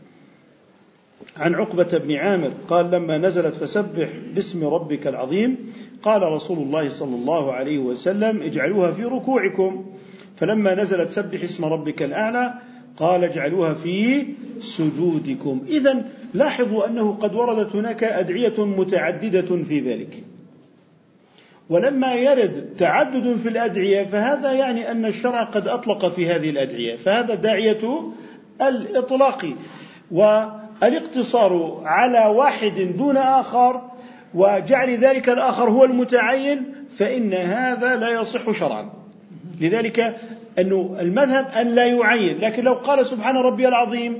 عن عقبة بن عامر قال لما نزلت فسبح باسم ربك العظيم قال رسول الله صلى الله عليه وسلم اجعلوها في ركوعكم، فلما نزلت سبح اسم ربك الأعلى قال اجعلوها في سجودكم. إذن لاحظوا أنه قد وردت هناك أدعية متعددة في ذلك، ولما يرد تعدد في الأدعية فهذا يعني أن الشرع قد أطلق في هذه الأدعية، فهذا داعية الإطلاق. والاقتصار على واحد دون آخر وجعل ذلك الآخر هو المتعين فإن هذا لا يصح شرعا. لذلك أنه المذهب أن لا يعين، لكن لو قال سبحان ربي العظيم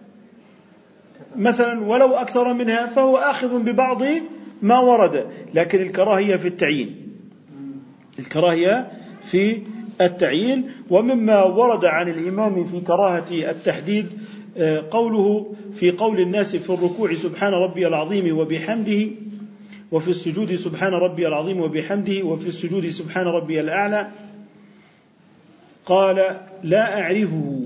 مثلا ولو أكثر منها فهو آخذ ببعض ما ورد، لكن الكراهية في التعيين، الكراهية في التعيين. ومما ورد عن الإمام في كراهة التحديد قوله في قول الناس في الركوع سبحان ربي العظيم وبحمده، وفي السجود سبحان ربي العظيم وبحمده، وفي السجود سبحان ربي الأعلى. قال لا أعرفه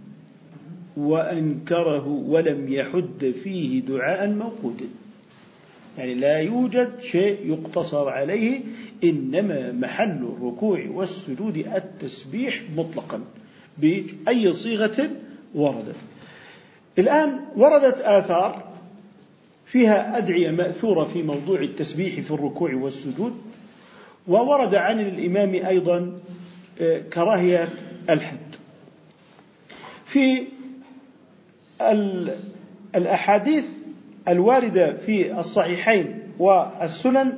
وأنكره ولم يحد فيه دعاء موقوتا، يعني لا يوجد شيء يقتصر عليه، إنما محل الركوع والسجود التسبيح مطلقا بأي صيغة وردت. الآن وردت آثار فيها أدعية مأثورة في موضوع التسبيح في الركوع والسجود، وورد عن الإمام أيضا كراهية الحد. في الأحاديث الواردة في الصحيحين والسنن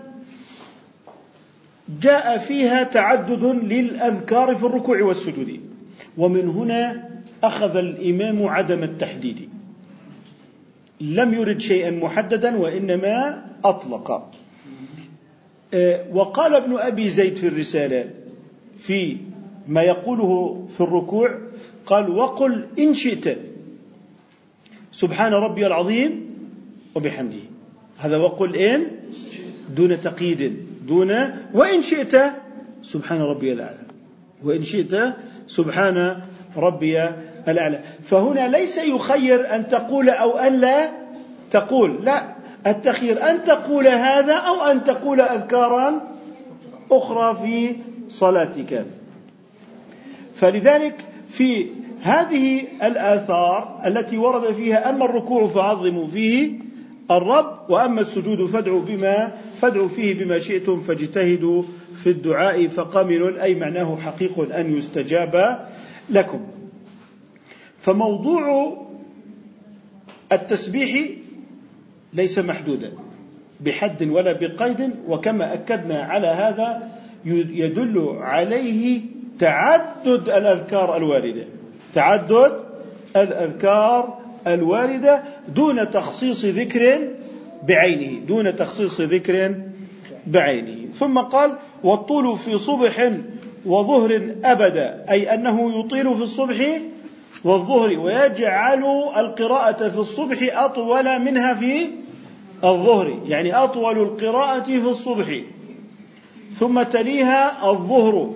جاء فيها تعدد للأذكار في الركوع والسجود، ومن هنا أخذ الإمام عدم التحديد، لم يرد شيئا محددا وإنما أطلق. وقال ابن أبي زيد في الرسالة في ما يقوله في الركوع قال وقل إن شئت سبحان ربي العظيم وبحمده، هذا وقل إن دون تقييد، دون وإن شئت سبحان ربي الأعلى، وإن شئت سبحان ربي الأعلى. فهنا ليس يخير أن تقول أو أن لا تقول، لا، التخير أن تقول هذا أو أن تقول أذكارا أخرى في صلاتك. فلذلك في هذه الآثار التي ورد فيها أما الركوع فعظموا فيه الرب، وأما السجود فادعوا بما فادعوا فيه بما شئتم فاجتهدوا في الدعاء فقمن، أي معناه حقيق أن يستجاب لكم. فموضوع التسبيح ليس محدودا بحد ولا بقيد، وكما أكدنا على هذا يدل عليه تعدد الأذكار الواردة، تعدد الأذكار الواردة دون تخصيص ذكر بعينه، دون تخصيص ذكر بعينه. ثم قال والطول في صبح وظهر أبدا، أي أنه يطيل في الصبح والظهر، ويجعل القراءة في الصبح أطول منها في الظهر، يعني أطول القراءة في الصبح ثم تليها الظهر،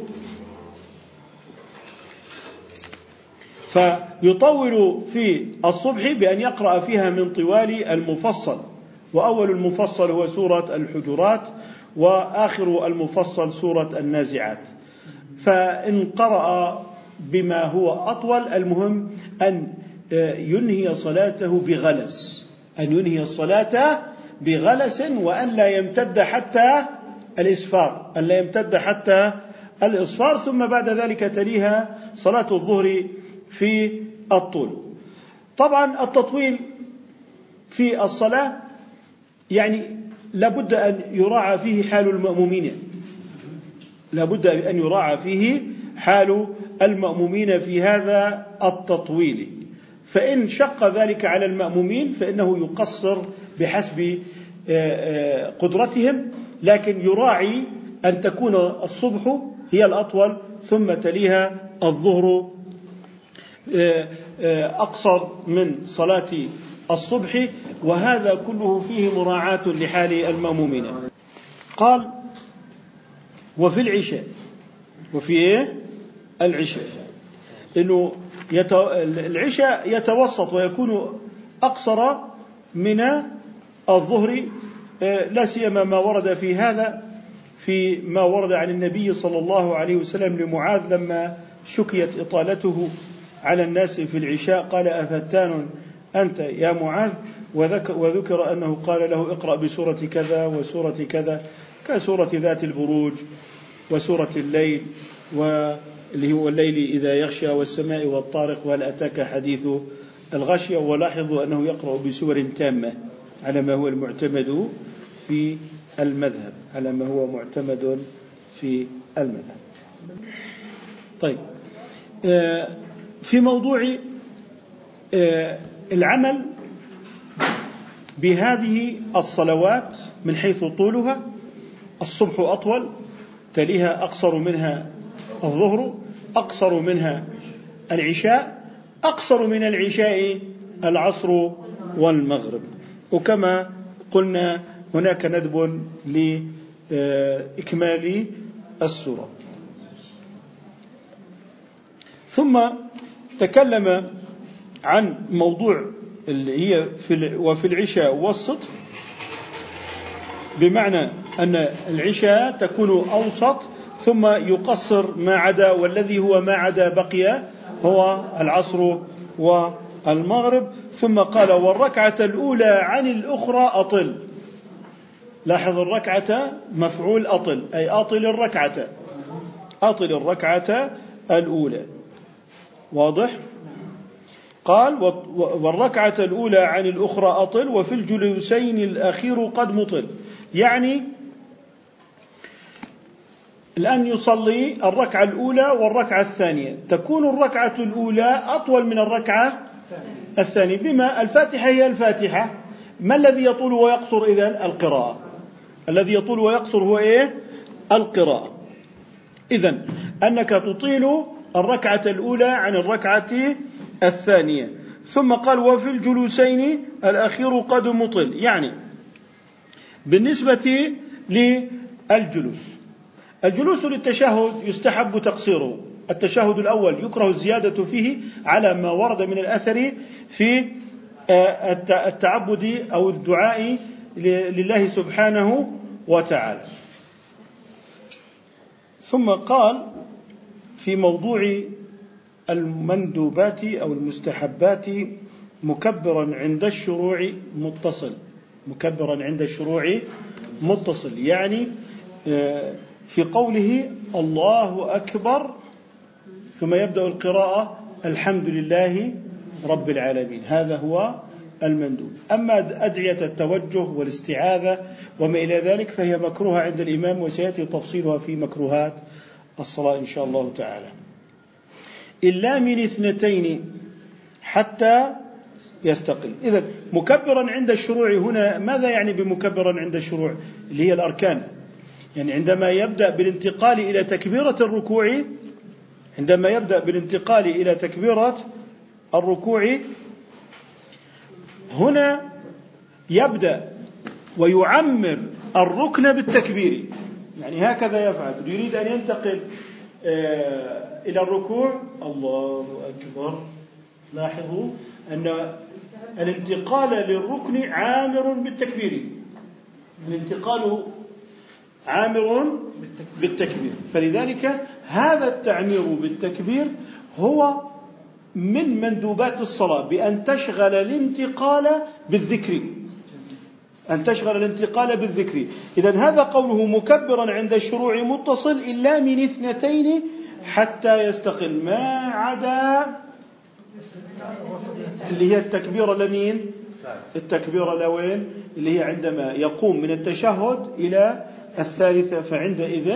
فيطول في الصبح بأن يقرأ فيها من طوال المفصل، وأول المفصل هو سورة الحجرات، وآخر المفصل سورة النازعات. فإن قرأ بما هو أطول، المهم أن ينهي صلاته بغلس، أن ينهي الصلاة بغلس، وأن لا يمتد حتى الإسفار، أن لا يمتد حتى الإصفار، ثم بعد ذلك تليها صلاة الظهر في الطول. طبعا التطويل في الصلاة يعني لابد أن يراعى فيه حال المأمومين، لابد أن يراعى فيه حال المأمومين في هذا التطويل، فإن شق ذلك على المأمومين فإنه يقصر بحسب قدرتهم، لكن يراعي أن تكون الصبح هي الأطول ثم تليها الظهر أقصر من صلاة الصبح، وهذا كله فيه مراعاة لحال المأمومين. قال وفي العشاء، وفي إيه؟ العشاء، إنه العشاء يتوسط ويكون أقصر من الظهر، لا سيما ما ورد في هذا في ما ورد عن النبي صلى الله عليه وسلم لمعاذ لما شكيت إطالته على الناس في العشاء، قال أفتان أنت يا معاذ، وذكر أنه قال له اقرأ بسورة كذا وسورة كذا، كسورة ذات البروج وسورة الليل واللي هو الليل إذا يغشى والسماء والطارق وهل أتاك حديث الغاشية. ولاحظوا أنه يقرأ بسور تامة على ما هو المعتمد في المذهب، على ما هو معتمد في المذهب. طيب، في موضوع العمل بهذه الصلوات من حيث طولها، الصبح أطول، تليها أقصر منها الظهر، أقصر منها العشاء، أقصر من العشاء العصر والمغرب. وكما قلنا هناك ندب لإكمال السورة. ثم تكلم عن موضوع اللي هي في وفي العشاء والوسط، بمعنى أن العشاء تكون أوسط ثم يقصر ما عدا، والذي هو ما عدا بقي هو العصر والمغرب. ثم قال والركعة الأولى عن الأخرى أطل. لاحظ الركعة مفعول أطل، أي أطل الركعة، أطل الركعة الأولى، واضح؟ قال والركعة الأولى عن الأخرى أطل، وفي الجلوسين الأخير قد مطل. يعني الآن يصلي الركعة الأولى والركعة الثانية، تكون الركعة الأولى أطول من الركعة الثانية، بما الفاتحة هي الفاتحة. ما الذي يطول ويقصر إذن؟ القراءة. الذي يطول ويقصر هو إيه؟ القراءة. إذن أنك تطيل الركعة الأولى عن الركعة الثانية. ثم قال وفي الجلوسين الأخير قد مطل، يعني بالنسبة للجلوس، الجلوس للتشهد يستحب تقصيره. التشهد الأول يكره الزيادة فيه على ما ورد من الأثر في التعبد أو الدعاء لله سبحانه وتعالى. ثم قال في موضوع المندوبات أو المستحبات مكبرا عند الشروع متصل، مكبرا عند الشروع متصل، يعني في قوله الله أكبر ثم يبدأ القراءة الحمد لله رب العالمين، هذا هو المندوب. أما أدعية التوجه والاستعاذة وما إلى ذلك فهي مكروهة عند الإمام، وسيأتي تفصيلها في مكروهات الصلاة إن شاء الله تعالى. إلا من اثنتين حتى يستقل. إذن مكبرا عند الشروع هنا ماذا يعني بمكبرا عند الشروع؟ اللي هي الأركان، يعني عندما يبدأ بالانتقال إلى تكبيرة الركوع، عندما يبدأ بالانتقال إلى تكبيرة الركوع هنا يبدأ ويعمر الركن بالتكبير، يعني هكذا يفعل. يريد أن ينتقل إلى الركوع، الله أكبر. لاحظوا أن الانتقال للركن عامر بالتكبير، الانتقال عامر بالتكبير، فلذلك هذا التعمير بالتكبير هو من مندوبات الصلاة، بأن تشغل الانتقال بالذكر، أن تشغل الانتقال بالذكر. إذن هذا قوله مكبرا عند الشروع متصل إلا من اثنتين حتى يستقل، ما عدا اللي هي التكبيرة لمين؟ التكبيرة لوين؟ اللي هي عندما يقوم من التشهد إلى الثالثة، فعندئذ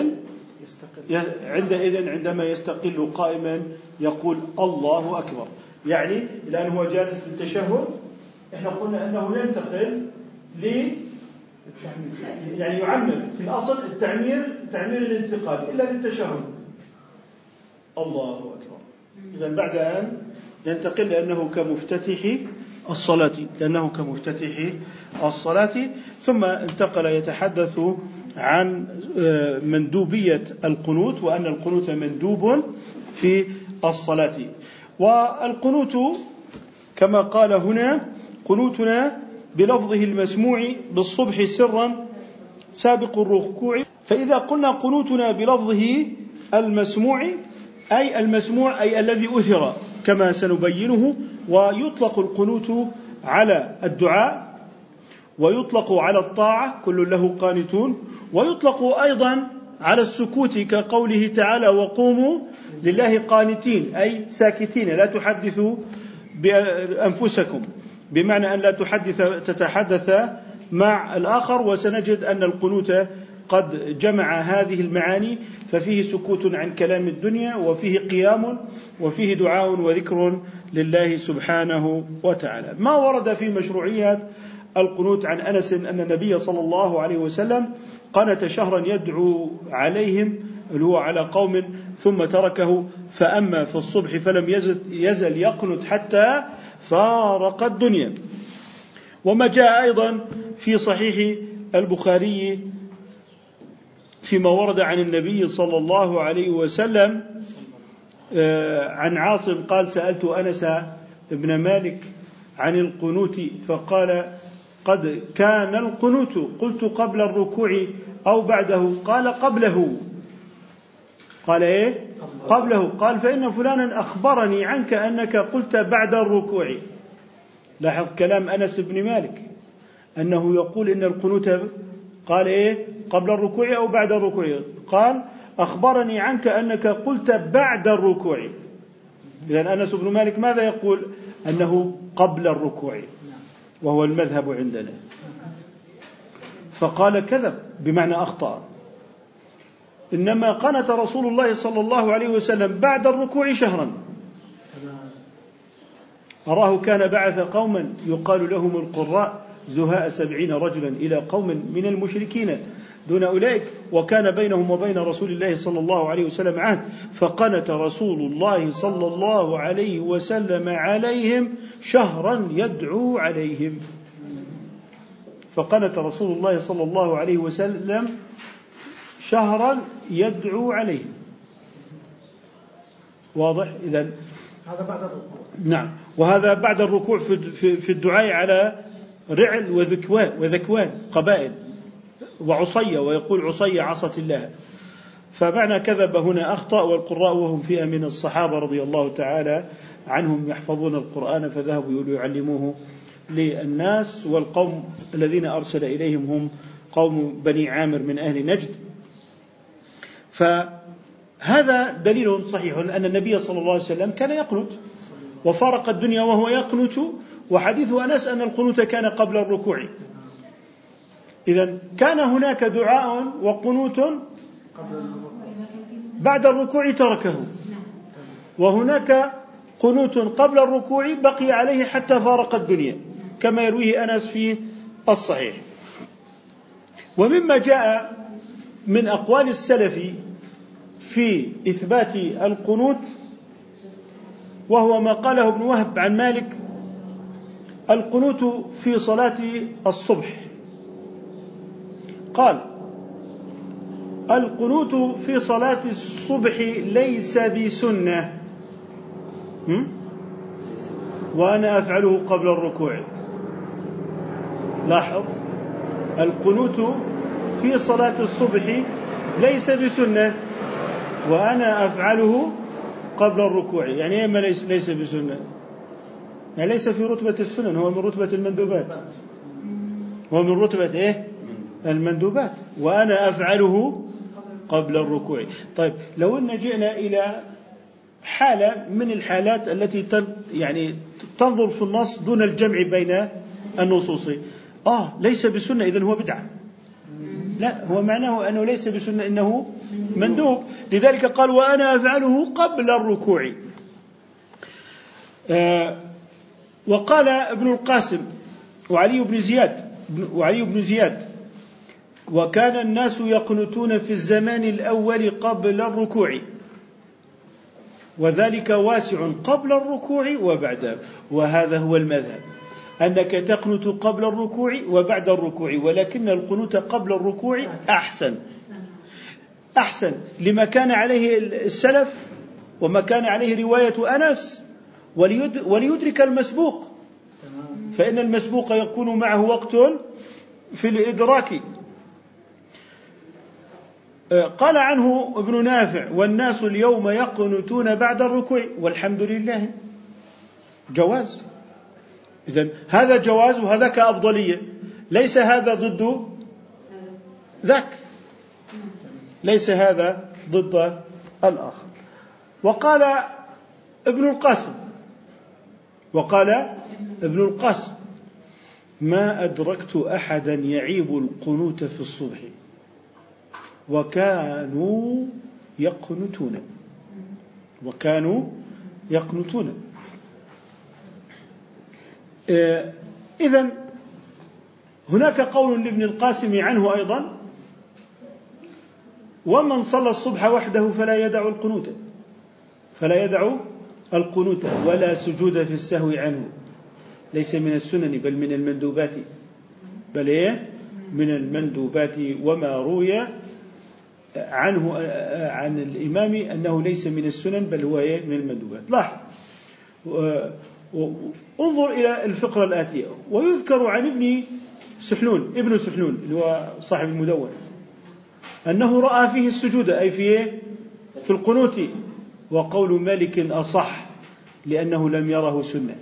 عندئذ عندما يستقل قائما يقول الله أكبر، يعني الآن هو جالس للتشهد، إحنا قلنا أنه ينتقل ل يعني يعمر في الأصل التعمير تعمير الانتقال إلا للتشهد، الله أكبر. إذن بعد أن ينتقل لأنه كمفتتح الصلاة لأنه كمفتتح الصلاة ثم انتقل يتحدث عن مندوبية القنوت، وأن القنوت مندوب في الصلاة. والقنوت كما قال هنا قنوتنا بلفظه المسموع بالصبح سرا سابق الركوع، فإذا قلنا قنوتنا بلفظه المسموع أي المسموع أي الذي أثر كما سنبينه. ويطلق القنوت على الدعاء، ويطلق على الطاعة كل له قانتون، ويطلق أيضا على السكوت كقوله تعالى وقوموا لله قانتين أي ساكتين لا تحدثوا بأنفسكم، بمعنى أن لا تحدث تتحدث مع الآخر. وسنجد أن القنوت قد جمع هذه المعاني، ففيه سكوت عن كلام الدنيا، وفيه قيام، وفيه دعاء وذكر لله سبحانه وتعالى. ما ورد في مشروعية القنوت عن أنس أن النبي صلى الله عليه وسلم قنت شهرا يدعو عليهم اللي هو على قوم ثم تركه، فأما في الصبح فلم يزل, يزل يقنت حتى فارق الدنيا. وما جاء أيضا في صحيح البخاري فيما ورد عن النبي صلى الله عليه وسلم عن عاصم قال سألت أنس بن مالك عن القنوت فقال قد كان القنوت، قلت قبل الركوع أو بعده؟ قال قبله. قال إيه؟ قبله. قال فإن فلانا أخبرني عنك أنك قلت بعد الركوع. لاحظ كلام أنس بن مالك أنه يقول إن القنوت قال إيه؟ قبل الركوع أو بعد الركوع؟ قال أخبرني عنك أنك قلت بعد الركوع. إذن أنس بن مالك ماذا يقول؟ أنه قبل الركوع، وهو المذهب عندنا. فقال كذب بمعنى أخطأ، إنما قنت رسول الله صلى الله عليه وسلم بعد الركوع شهرا. أراه كان بعث قوما يقال لهم القراء زهاء سبعين رجلا إلى قوم من المشركين دون أولئك، وكان بينهم وبين رسول الله صلى الله عليه وسلم عهد، فقنت رسول الله صلى الله عليه وسلم عليهم شهرا يدعو عليهم. فقنت رسول الله صلى الله عليه وسلم شهرا يدعو عليهم. واضح؟ إذن هذا بعد الركوع. نعم، وهذا بعد الركوع في الدعاء على رعل وذكوان وذكوان قبائل وعصية، ويقول عصية عصت الله. فمعنى كذب هنا أخطأ، والقراء وهم فئة من الصحابة رضي الله تعالى عنهم يحفظون القرآن فذهبوا يعلموه للناس، والقوم الذين أرسل إليهم هم قوم بني عامر من أهل نجد. فهذا دليل صحيح أن النبي صلى الله عليه وسلم كان يقنت وفارق الدنيا وهو يقنت، وحديث أنس أن القنوت كان قبل الركوع. إذن كان هناك دعاء وقنوت بعد الركوع تركه، وهناك قنوت قبل الركوع بقي عليه حتى فارق الدنيا كما يرويه أنس في الصحيح. ومما جاء من أقوال السلف في إثبات القنوت وهو ما قاله ابن وهب عن مالك: القنوت في صلاة الصبح. قال: القنوت في صلاة الصبح ليس بسنة، وأنا أفعله قبل الركوع. لاحظ، القنوت في صلاة الصبح ليس بسنة وأنا أفعله قبل الركوع. يعني إما ليس, ليس بسنة، يعني ليس في رتبة السنن، هو من رتبة المندوبات، هو من رتبة إيه؟ المندوبات، وأنا أفعله قبل الركوع. طيب، لو أن جئنا إلى حالة من الحالات التي يعني تنظر في النص دون الجمع بين النصوص، آه ليس بسنة إذن هو بدعة. لا، هو معناه أنه ليس بسنة، إنه مندوب. لذلك قال: وأنا أفعله قبل الركوع. آه وقال ابن القاسم وعلي بن زياد وعلي بن زياد: وكان الناس يقنتون في الزمان الأول قبل الركوع، وذلك واسع قبل الركوع وبعده. وهذا هو المذهب، أنك تقنت قبل الركوع وبعد الركوع، ولكن القنوت قبل الركوع أحسن أحسن لما كان عليه السلف وما كان عليه رواية أنس، وليدرك المسبوق، فإن المسبوق يكون معه وقت في الإدراك. قال عنه ابن نافع: والناس اليوم يقنتون بعد الركوع والحمد لله. جواز، إذن هذا جواز وهذاك أفضلية، ليس هذا ضد ذاك، ليس هذا ضد الآخر. وقال ابن القاسم وقال ابن القاسم: ما أدركت أحدا يعيب القنوت في الصبح وكانوا يقنتون وكانوا يقنتون إذن هناك قول لابن القاسم عنه أيضا: ومن صلى الصبح وحده فلا يدع القنوت فلا يدع القنوت ولا سجود في السهو عنه. ليس من السنن بل من المندوبات، بل إيه؟ من المندوبات. وما روي عنه عن الإمام أنه ليس من السنن بل هو من المندوبات. لاحظ، انظر إلى الفقرة الآتية: ويذكر عن ابن سحنون ابن سحنون اللي هو صاحب المدون أنه رأى فيه السجود، أي فيه في القنوت. وقول مالك أصح لأنه لم يره سنة.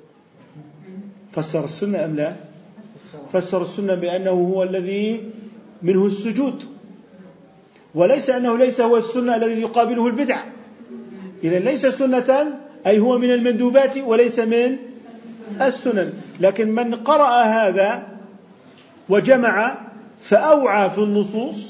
فسر السنة أم لا؟ فسر السنة بأنه هو الذي منه السجود، وليس أنه ليس هو السنة الذي يقابله البدع. إذن ليس سنة، أي هو من المندوبات وليس من السنن. لكن من قرأ هذا وجمع فأوعى في النصوص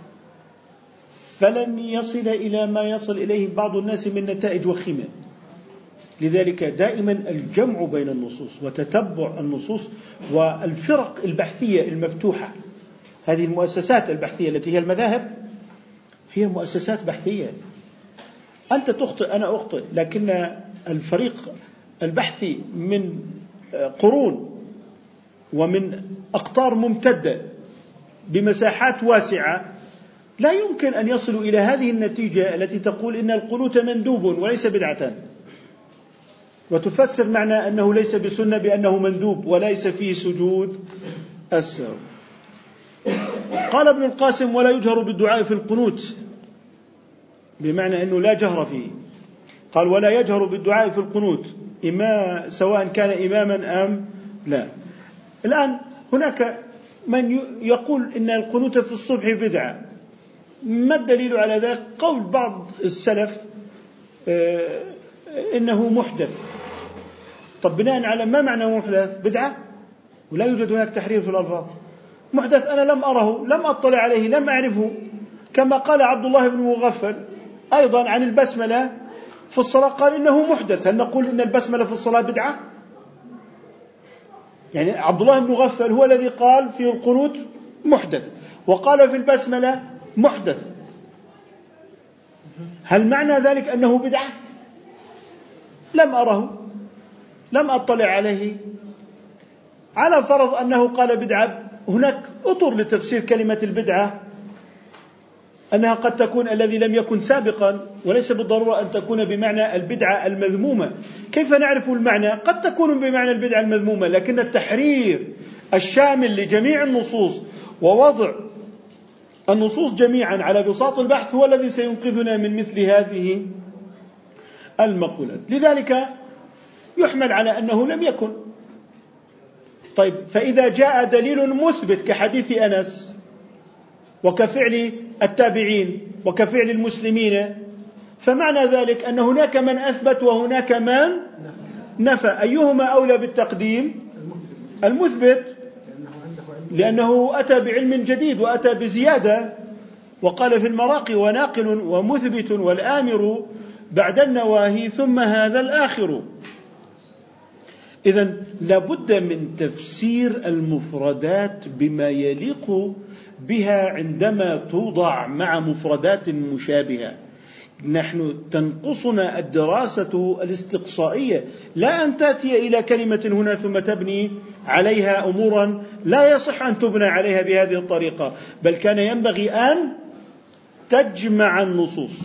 فلن يصل إلى ما يصل إليه بعض الناس من نتائج وخيمة. لذلك دائما الجمع بين النصوص وتتبع النصوص. والفرق البحثية المفتوحة، هذه المؤسسات البحثية التي هي المذاهب، هي مؤسسات بحثية. أنت تخطئ أنا أخطئ، لكن الفريق البحثي من قرون ومن أقطار ممتدة بمساحات واسعة لا يمكن أن يصلوا إلى هذه النتيجة التي تقول إن القنوت مندوب وليس بدعة، وتفسر معنى أنه ليس بسنة بأنه مندوب وليس فيه سجود السهو. قال ابن القاسم: ولا يجهر بالدعاء في القنوت، بمعنى أنه لا جهر فيه. قال: ولا يجهر بالدعاء في القنوت إما سواء كان إماما أم لا. الآن هناك من يقول إن القنوت في الصبح بدعة. ما الدليل على ذلك؟ قول بعض السلف آه إنه محدث. طب بناء على ما معنى محدث؟ بدعة؟ ولا يوجد هناك تحرير في الألفاظ. محدث أنا لم أره، لم أطلع عليه، لم أعرفه. كما قال عبد الله بن مغفل أيضا عن البسملة في الصلاة، قال إنه محدث. هل نقول إن البسملة في الصلاة بدعة؟ يعني عبد الله بن مغفل هو الذي قال في القنوت محدث، وقال في البسملة محدث. هل معنى ذلك أنه بدعة؟ لم أره، لم أطلع عليه. على فرض أنه قال بدعة، هناك أطر لتفسير كلمة البدعة، أنها قد تكون الذي لم يكن سابقا، وليس بالضرورة أن تكون بمعنى البدعة المذمومة. كيف نعرف المعنى؟ قد تكون بمعنى البدعة المذمومة، لكن التحرير الشامل لجميع النصوص ووضع النصوص جميعا على بساط البحث هو الذي سينقذنا من مثل هذه المقولات. لذلك يحمل على أنه لم يكن. طيب، فإذا جاء دليل مثبت كحديث أنس وكفعل التابعين وكفعل المسلمين، فمعنى ذلك أن هناك من أثبت وهناك من نفى. أيهما أولى بالتقديم؟ المثبت، لأنه أتى بعلم جديد وأتى بزيادة، وقال في المراقي وناقل ومثبت والآمر بعد النواهي ثم هذا الآخر. إذن لابد من تفسير المفردات بما يليق بها عندما توضع مع مفردات مشابهة. نحن تنقصنا الدراسة الاستقصائية، لا أن تأتي إلى كلمة هنا ثم تبني عليها أمورا لا يصح أن تبنى عليها بهذه الطريقة، بل كان ينبغي أن تجمع النصوص.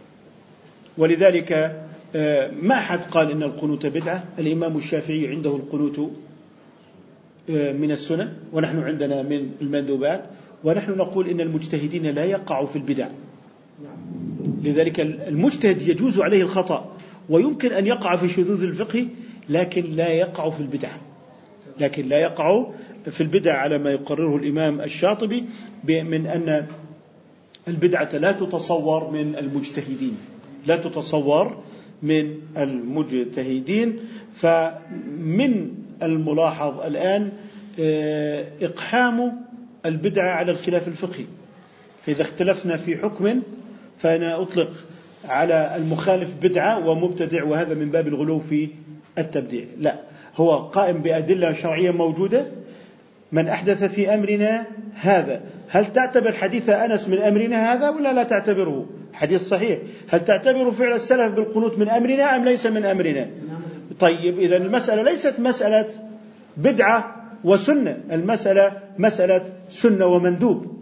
ولذلك ما حد قال إن القنوت بدعة. الإمام الشافعي عنده القنوت من السنن، ونحن عندنا من المندوبات، ونحن نقول إن المجتهدين لا يقعوا في البدع. لذلك المجتهد يجوز عليه الخطأ، ويمكن أن يقع في شذوذ الفقه، لكن لا يقع في البدع لكن لا يقع في البدع على ما يقرره الإمام الشاطبي من أن البدعة لا تتصور من المجتهدين لا تتصور من المجتهدين. فمن الملاحظ الآن إقحام البدعة على الخلاف الفقهي. فإذا اختلفنا في حكم فأنا أطلق على المخالف بدعة ومبتدع، وهذا من باب الغلو في التبديع. لا، هو قائم بأدلة شرعية موجودة. من أحدث في أمرنا هذا، هل تعتبر حديث أنس من أمرنا هذا ولا لا تعتبره؟ حديث صحيح. هل تعتبر فعل السلف بالقنوت من أمرنا أم ليس من أمرنا؟ طيب، إذن المسألة ليست مسألة بدعة وسنة، المسألة مسألة سنة ومندوب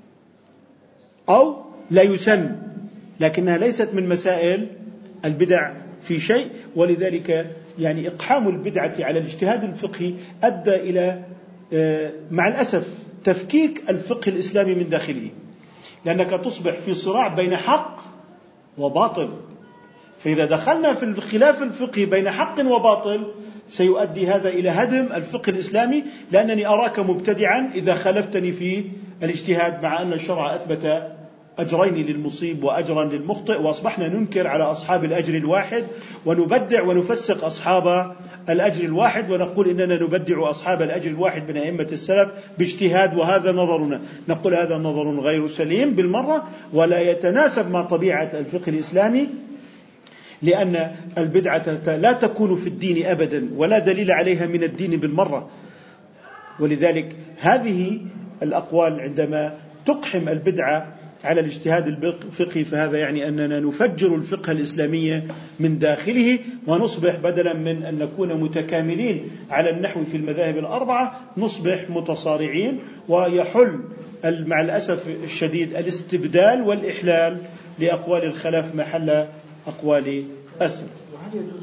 أو لا يسن، لكنها ليست من مسائل البدع في شيء. ولذلك يعني إقحام البدعة على الاجتهاد الفقهي أدى إلى مع الأسف تفكيك الفقه الإسلامي من داخله، لأنك تصبح في صراع بين حق وباطل. فإذا دخلنا في الخلاف الفقهي بين حق وباطل سيؤدي هذا إلى هدم الفقه الإسلامي، لأنني أراك مبتدعا إذا خالفتني في الاجتهاد، مع أن الشرع أثبت أجرين للمصيب وأجرا للمخطئ، وأصبحنا ننكر على أصحاب الأجر الواحد ونبدع ونفسق أصحاب الأجر الواحد، ونقول إننا نبدع أصحاب الأجر الواحد من أئمة السلف باجتهاد، وهذا نظرنا. نقول هذا نظر غير سليم بالمرة، ولا يتناسب مع طبيعة الفقه الإسلامي، لأن البدعة لا تكون في الدين أبدا ولا دليل عليها من الدين بالمرة. ولذلك هذه الأقوال عندما تقحم البدعة على الاجتهاد الفقهي فهذا يعني أننا نفجر الفقه الإسلامي من داخله، ونصبح بدلا من أن نكون متكاملين على النحو في المذاهب الأربعة نصبح متصارعين، ويحل مع الأسف الشديد الاستبدال والإحلال لأقوال الخلف محل أقوال السلف. وهل يجوز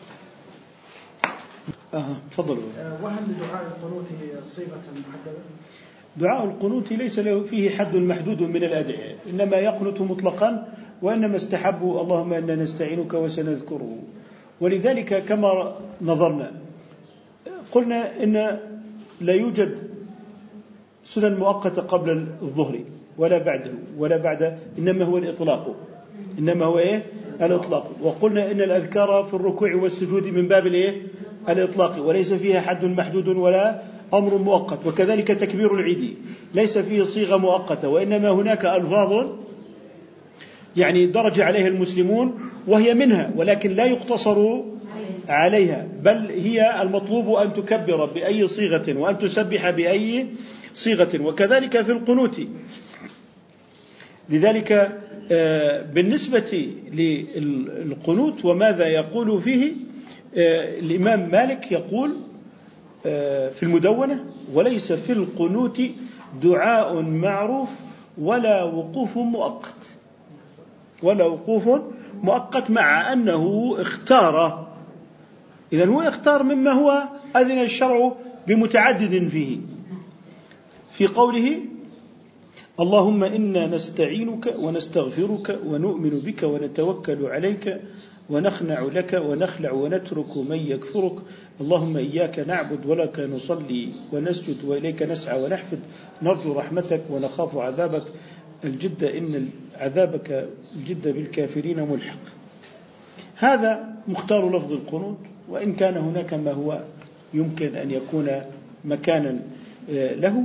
آه، تفضلوا. وهل لدعاء القنوت صيغة محددة؟ دعاء القنوت ليس له فيه حد محدود من الأدعية، إنما يقنت مطلقا، وإنما استحبوا اللهم إنا نستعينك وسنذكره. ولذلك كما نظرنا قلنا إن لا يوجد سنن مؤقتة قبل الظهر ولا بعده ولا بعد، إنما هو الإطلاق إنما هو إيه؟ الإطلاق. وقلنا إن الأذكار في الركوع والسجود من باب الإيه؟ الإطلاق، وليس فيها حد محدود ولا أمر مؤقت. وكذلك تكبير العيد ليس فيه صيغة مؤقتة، وإنما هناك ألفاظ يعني درج عليها المسلمون وهي منها، ولكن لا يقتصر عليها، بل هي المطلوب أن تكبر بأي صيغة وأن تسبح بأي صيغة. وكذلك في القنوت لذلك بالنسبة للقنوت وماذا يقول فيه، الإمام مالك يقول في المدونة: وليس في القنوت دعاء معروف ولا وقوف مؤقت، ولا وقوف مؤقت، مع أنه اختار. إذن هو اختار مما هو أذن الشرع بمتعدد فيه، في قوله: اللهم إنا نستعينك ونستغفرك ونؤمن بك ونتوكل عليك ونخنع لك ونخلع ونترك من يكفرك، اللهم إياك نعبد ولك نصلي ونسجد وإليك نسعى ونحفد، نرجو رحمتك ونخاف عذابك الجد إن عذابك الجد بالكافرين ملحق. هذا مختار لفظ القنوت، وإن كان هناك ما هو يمكن أن يكون مكانا له،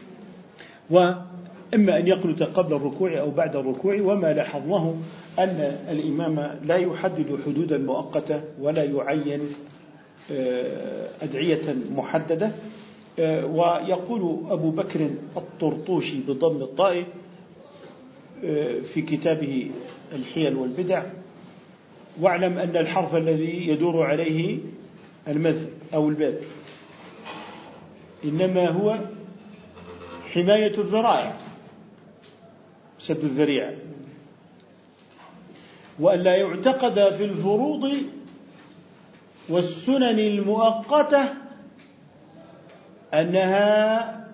وإما أن يقنت قبل الركوع أو بعد الركوع. وما لاحظناه أن الإمام لا يحدد حدودا مؤقتة ولا يعين أدعية محددة. ويقول أبو بكر الطرطوشي بضم الطاء في كتابه الحيل والبدع: واعلم أن الحرف الذي يدور عليه المذهب أو الباب إنما هو حماية الذرائع، سد الذريعة، وأن لا يعتقد في الفروض والسنن المؤقتة أنها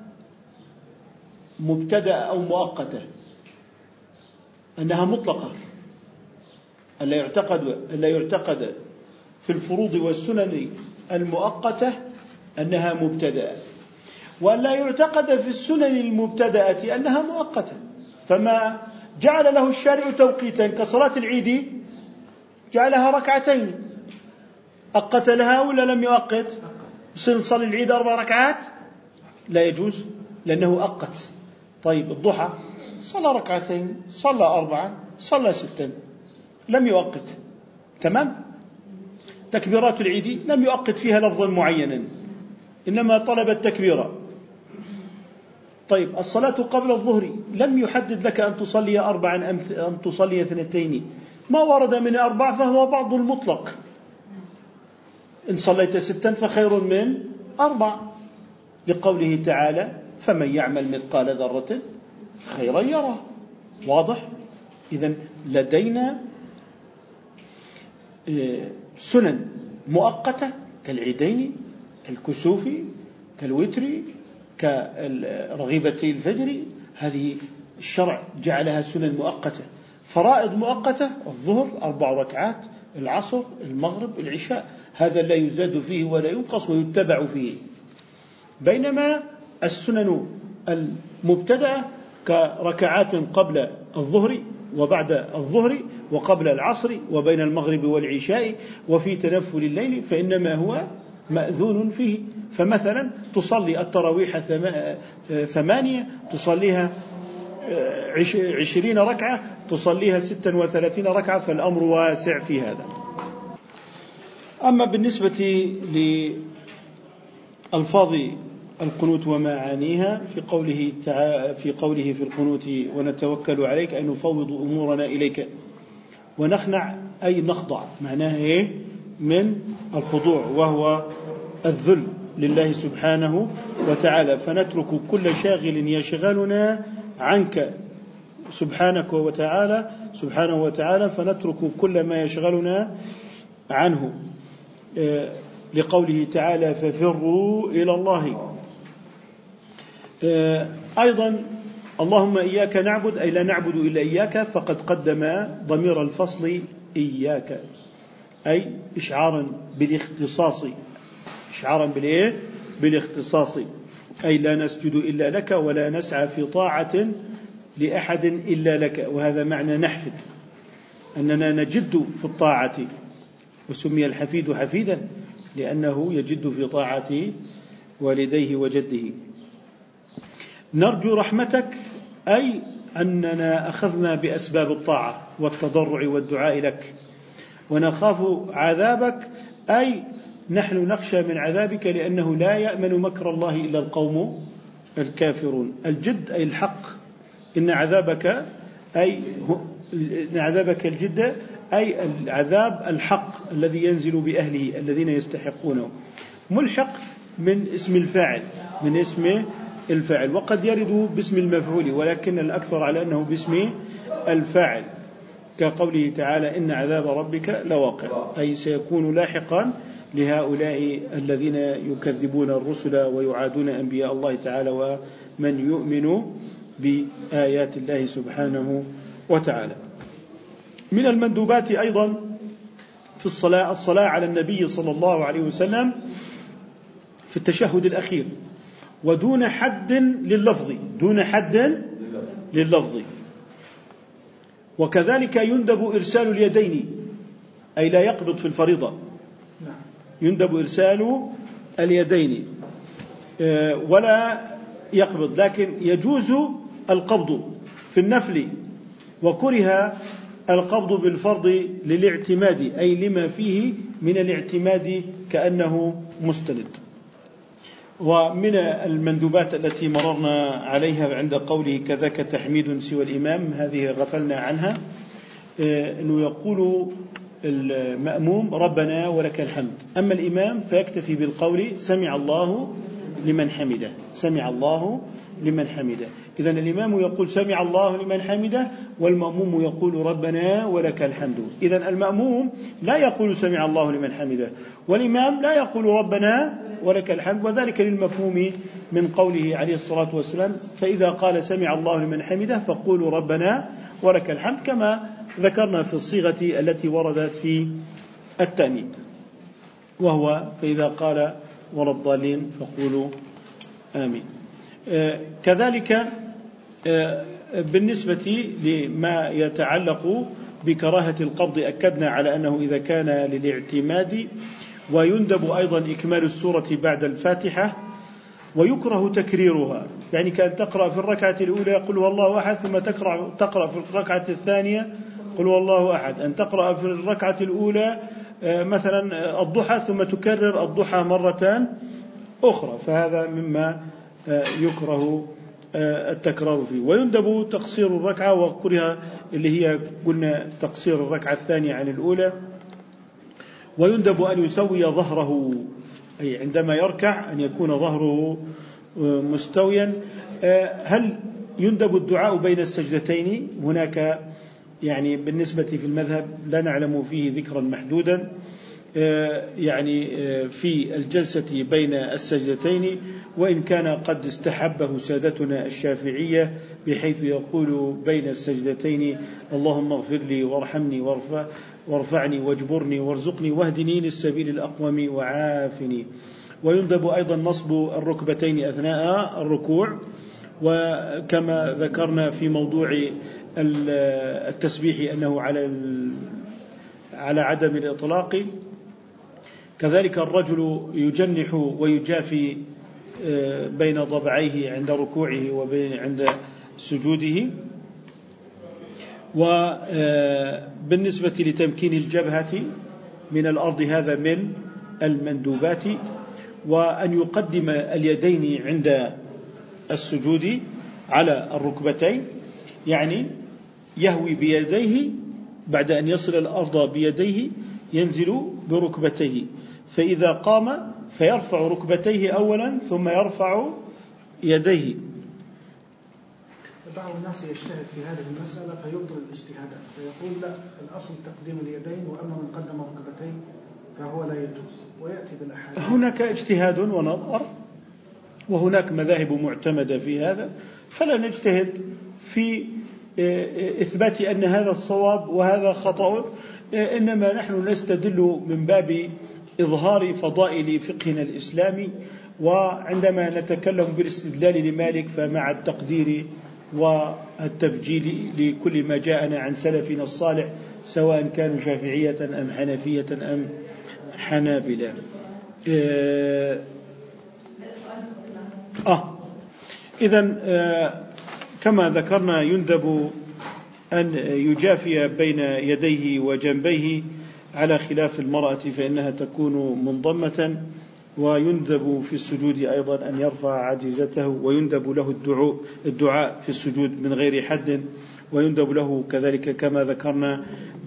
مبتدأ أو مؤقتة، أنها مطلقة. ألا يعتقد ألا يعتقد في الفروض والسنن المؤقتة أنها مبتدأ، وأن لا يعتقد في السنن المبتدأة أنها مؤقتة. فما جعل له الشارع توقيتا كصلاة العيد جعلها ركعتين، أقت لها ولا لم يؤقت؟ نصلي العيد أربع ركعات لا يجوز لأنه أقت. طيب الضحى صلى ركعتين، صلى أربعا، صلى ستا، لم يؤقت. تمام. تكبيرات العيد لم يؤقت فيها لفظا معينا، إنما طلب التكبير. طيب الصلاة قبل الظهر لم يحدد لك أن تصلي أربعا أم تصلي اثنتين، ما ورد من أربع فهو بعض المطلق. إن صليت ستا فخير من أربع، لقوله تعالى: فمن يعمل مثقال ذرة خيرا يره. واضح؟ إذن لدينا سنن مؤقتة كالعيدين، كالكسوف، كالوتر، كرغيبتي الفجر، هذه الشرع جعلها سنن مؤقتة. فرائض مؤقتة: الظهر أربع ركعات، العصر، المغرب، العشاء، هذا لا يزاد فيه ولا ينقص ويتبع فيه. بينما السنن المبتدأة كركعات قبل الظهر وبعد الظهر وقبل العصر وبين المغرب والعشاء وفي تنفل الليل فإنما هو مأذون فيه. فمثلا تصلي التراويح ثمانية، تصليها عشرين ركعة، تصليها ستا وثلاثين ركعة، فالأمر واسع في هذا. أما بالنسبة لألفاظ القنوت ومعانيها في قوله تعالى في قوله في القنوت: ونتوكل عليك أي نفوض أمورنا إليك، ونخنع أي نخضع، معناها إيه؟ من الخضوع، وهو الذل لله سبحانه وتعالى. فنترك كل شاغل يشغلنا عنك سبحانك وتعالى سبحانه وتعالى فنترك كل ما يشغلنا عنه، لقوله تعالى: ففروا إلى الله. أيضا اللهم إياك نعبد أي لا نعبد إلا إياك، فقد قدم ضمير الفصل إياك، أي إشعارا بالاختصاص، إشعارا بالإيه؟ بالاختصاص، أي لا نسجد إلا لك ولا نسعى في طاعة لأحد إلا لك. وهذا معنى نحفد، أننا نجد في الطاعة، وسمي الحفيد حفيدا لأنه يجد في طاعة والديه وجده. نرجو رحمتك أي أننا أخذنا بأسباب الطاعة والتضرع والدعاء لك. ونخاف عذابك أي نحن نخشى من عذابك لأنه لا يأمن مكر الله إلا القوم الكافرون. الجد أي الحق، إن عذابك أي إن عذابك الجد أي العذاب الحق الذي ينزل بأهله الذين يستحقونه. ملحق من اسم الفاعل من اسم الفاعل، وقد يرد باسم المفعول، ولكن الأكثر على أنه باسم الفاعل، كقوله تعالى إن عذاب ربك لواقع، أي سيكون لاحقا لهؤلاء الذين يكذبون الرسل ويعادون أنبياء الله تعالى ومن يؤمن بآيات الله سبحانه وتعالى. من المندوبات أيضا في الصلاة الصلاة على النبي صلى الله عليه وسلم في التشهد الأخير، ودون حد لللفظ دون حد لللفظ وكذلك يندب إرسال اليدين، أي لا يقبض في الفريضة، يندب إرسال اليدين ولا يقبض، لكن يجوز القبض في النفل، وكره القبض بالفرض للاعتماد، أي لما فيه من الاعتماد كأنه مستند. ومن المندوبات التي مررنا عليها عند قوله كذاك تحميد سوى الإمام، هذه غفلنا عنها، أنه يقول المأموم ربنا ولك الحمد، أما الإمام فيكتفي بالقول سمع الله لمن حمده سمع الله لمن حمده. إذن الإمام يقول سمع الله لمن حمده، والمأموم يقول ربنا ولك الحمد. إذن المأموم لا يقول سمع الله لمن حمده، والإمام لا يقول ربنا ولك الحمد، وذلك للمفهوم من قوله عليه الصلاة والسلام فإذا قال سمع الله لمن حمده فقولوا ربنا ولك الحمد، كما ذكرنا في الصيغة التي وردت في التأمين، وهو فإذا قال ولا الضالين فقولوا آمين. آه كذلك آه بالنسبة لما يتعلق بكراهة القبض أكدنا على أنه إذا كان للاعتماد، ويندب أيضا إكمال السورة بعد الفاتحة، ويكره تكريرها، يعني كان تقرأ في الركعة الأولى قل هو الله أحد ثم تقرأ, تقرأ في الركعة الثانية قل هو الله أحد، أن تقرأ في الركعة الأولى مثلا الضحى ثم تكرر الضحى مرة أخرى، فهذا مما يكره التكرار فيه. ويندب تقصير الركعة، وكره اللي هي قلنا تقصير الركعة الثانية عن الأولى. ويندب أن يسوي ظهره، أي عندما يركع أن يكون ظهره مستويا. هل يندب الدعاء بين السجدتين؟ هناك يعني بالنسبة في المذهب لا نعلم فيه ذكرا محدودا، يعني في الجلسة بين السجدتين، وإن كان قد استحبه سادتنا الشافعية بحيث يقول بين السجدتين اللهم اغفر لي وارحمني وارفع وارفعني واجبرني وارزقني واهدني للسبيل الأقوم وعافني. ويندب أيضا نصب الركبتين أثناء الركوع، وكما ذكرنا في موضوع التسبيح أنه على على عدم الإطلاق. كذلك الرجل يجنح ويجافي بين ضبعيه عند ركوعه وبين عند سجوده. وبالنسبة لتمكين الجبهة من الأرض هذا من المندوبات. وأن يقدم اليدين عند السجود على الركبتين، يعني يهوي بيديه بعد أن يصل الأرض بيديه ينزل بركبتيه، فإذا قام فيرفع ركبتيه أولا ثم يرفع يديه. بعض الناس يجتهد في هذه المسألة فيبطل الاجتهادات، فيقول لا الأصل تقديم اليدين، وأما من قدم ركبتين فهو لا يجوز، ويأتي بالأحاديث. هناك اجتهاد ونظر، وهناك مذاهب معتمدة في هذا، فلا نجتهد في إثبات أن هذا الصواب وهذا خطأ، إنما نحن نستدل من باب إظهار فضائل فقهنا الإسلامي. وعندما نتكلم بالاستدلال لمالك فمع التقدير والتبجيل لكل ما جاءنا عن سلفنا الصالح، سواء كانوا شافعية أم حنفية أم حنابلة. آه, آه إذن آه كما ذكرنا يندب أن يجافي بين يديه وجنبيه على خلاف المرأة فإنها تكون منضمة. ويندب في السجود أيضا أن يرفع عجزته، ويندب له الدعاء, الدعاء في السجود من غير حد، ويندب له كذلك كما ذكرنا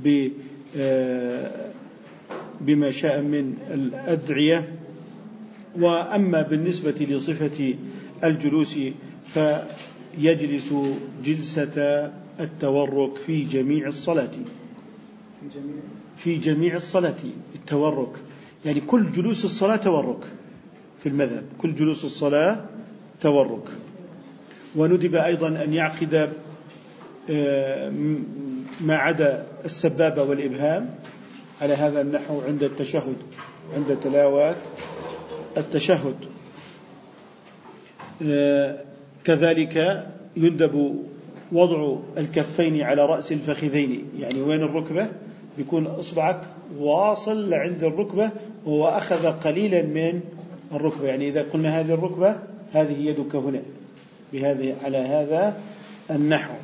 بما شاء من الأدعية. وأما بالنسبة لصفة الجلوس فيجلس جلسة التورك في جميع الصلاة، في جميع الصلاة التورك، يعني كل جلوس الصلاة تورك في المذهب، كل جلوس الصلاة تورك. وندب أيضا أن يعقد ما عدا السبابة والإبهام على هذا النحو عند التشهد، عند تلاوة التشهد. كذلك يندب وضع الكفين على رأس الفخذين، يعني وين الركبة بيكون إصبعك واصل لعند الركبة وهو أخذ قليلا من الركبة، يعني إذا قلنا هذه الركبة هذه يدك هنا بهذه على هذا النحو.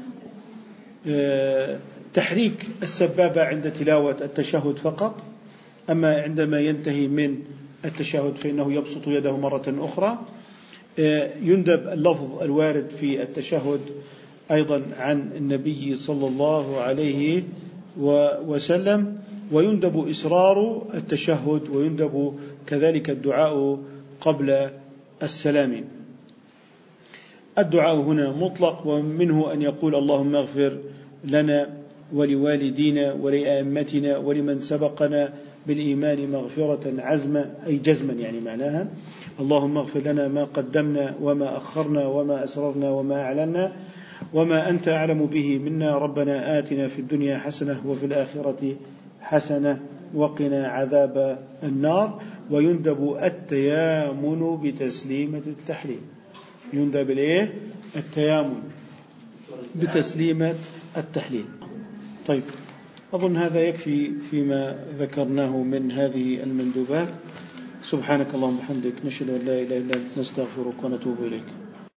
تحريك السبابة عند تلاوة التشهد فقط، أما عندما ينتهي من التشهد فإنه يبسط يده مرة أخرى. يندب اللفظ الوارد في التشهد أيضا عن النبي صلى الله عليه وسلم، ويندب إسرار التشهد، ويندب كذلك الدعاء قبل السلام. الدعاء هنا مطلق، ومنه أن يقول اللهم اغفر لنا ولوالدينا ولأئمتنا ولمن سبقنا بالإيمان مغفرة عزما، أي جزما يعني معناها. اللهم اغفر لنا ما قدمنا وما أخرنا وما أسررنا وما أعلنا وما أنت أعلم به منا، ربنا آتنا في الدنيا حسنة وفي الآخرة حسنة وقنا عذاب النار. ويندب التيامن بتسليمة التحليل، يندب الإيه؟ التيامن بتسليمة التحليل. طيب، أظن هذا يكفي فيما ذكرناه من هذه المندوبات. سبحانك اللهم وبحمدك، نشهد أن لا إله إلا أنت، نستغفرك ونتوب إليك.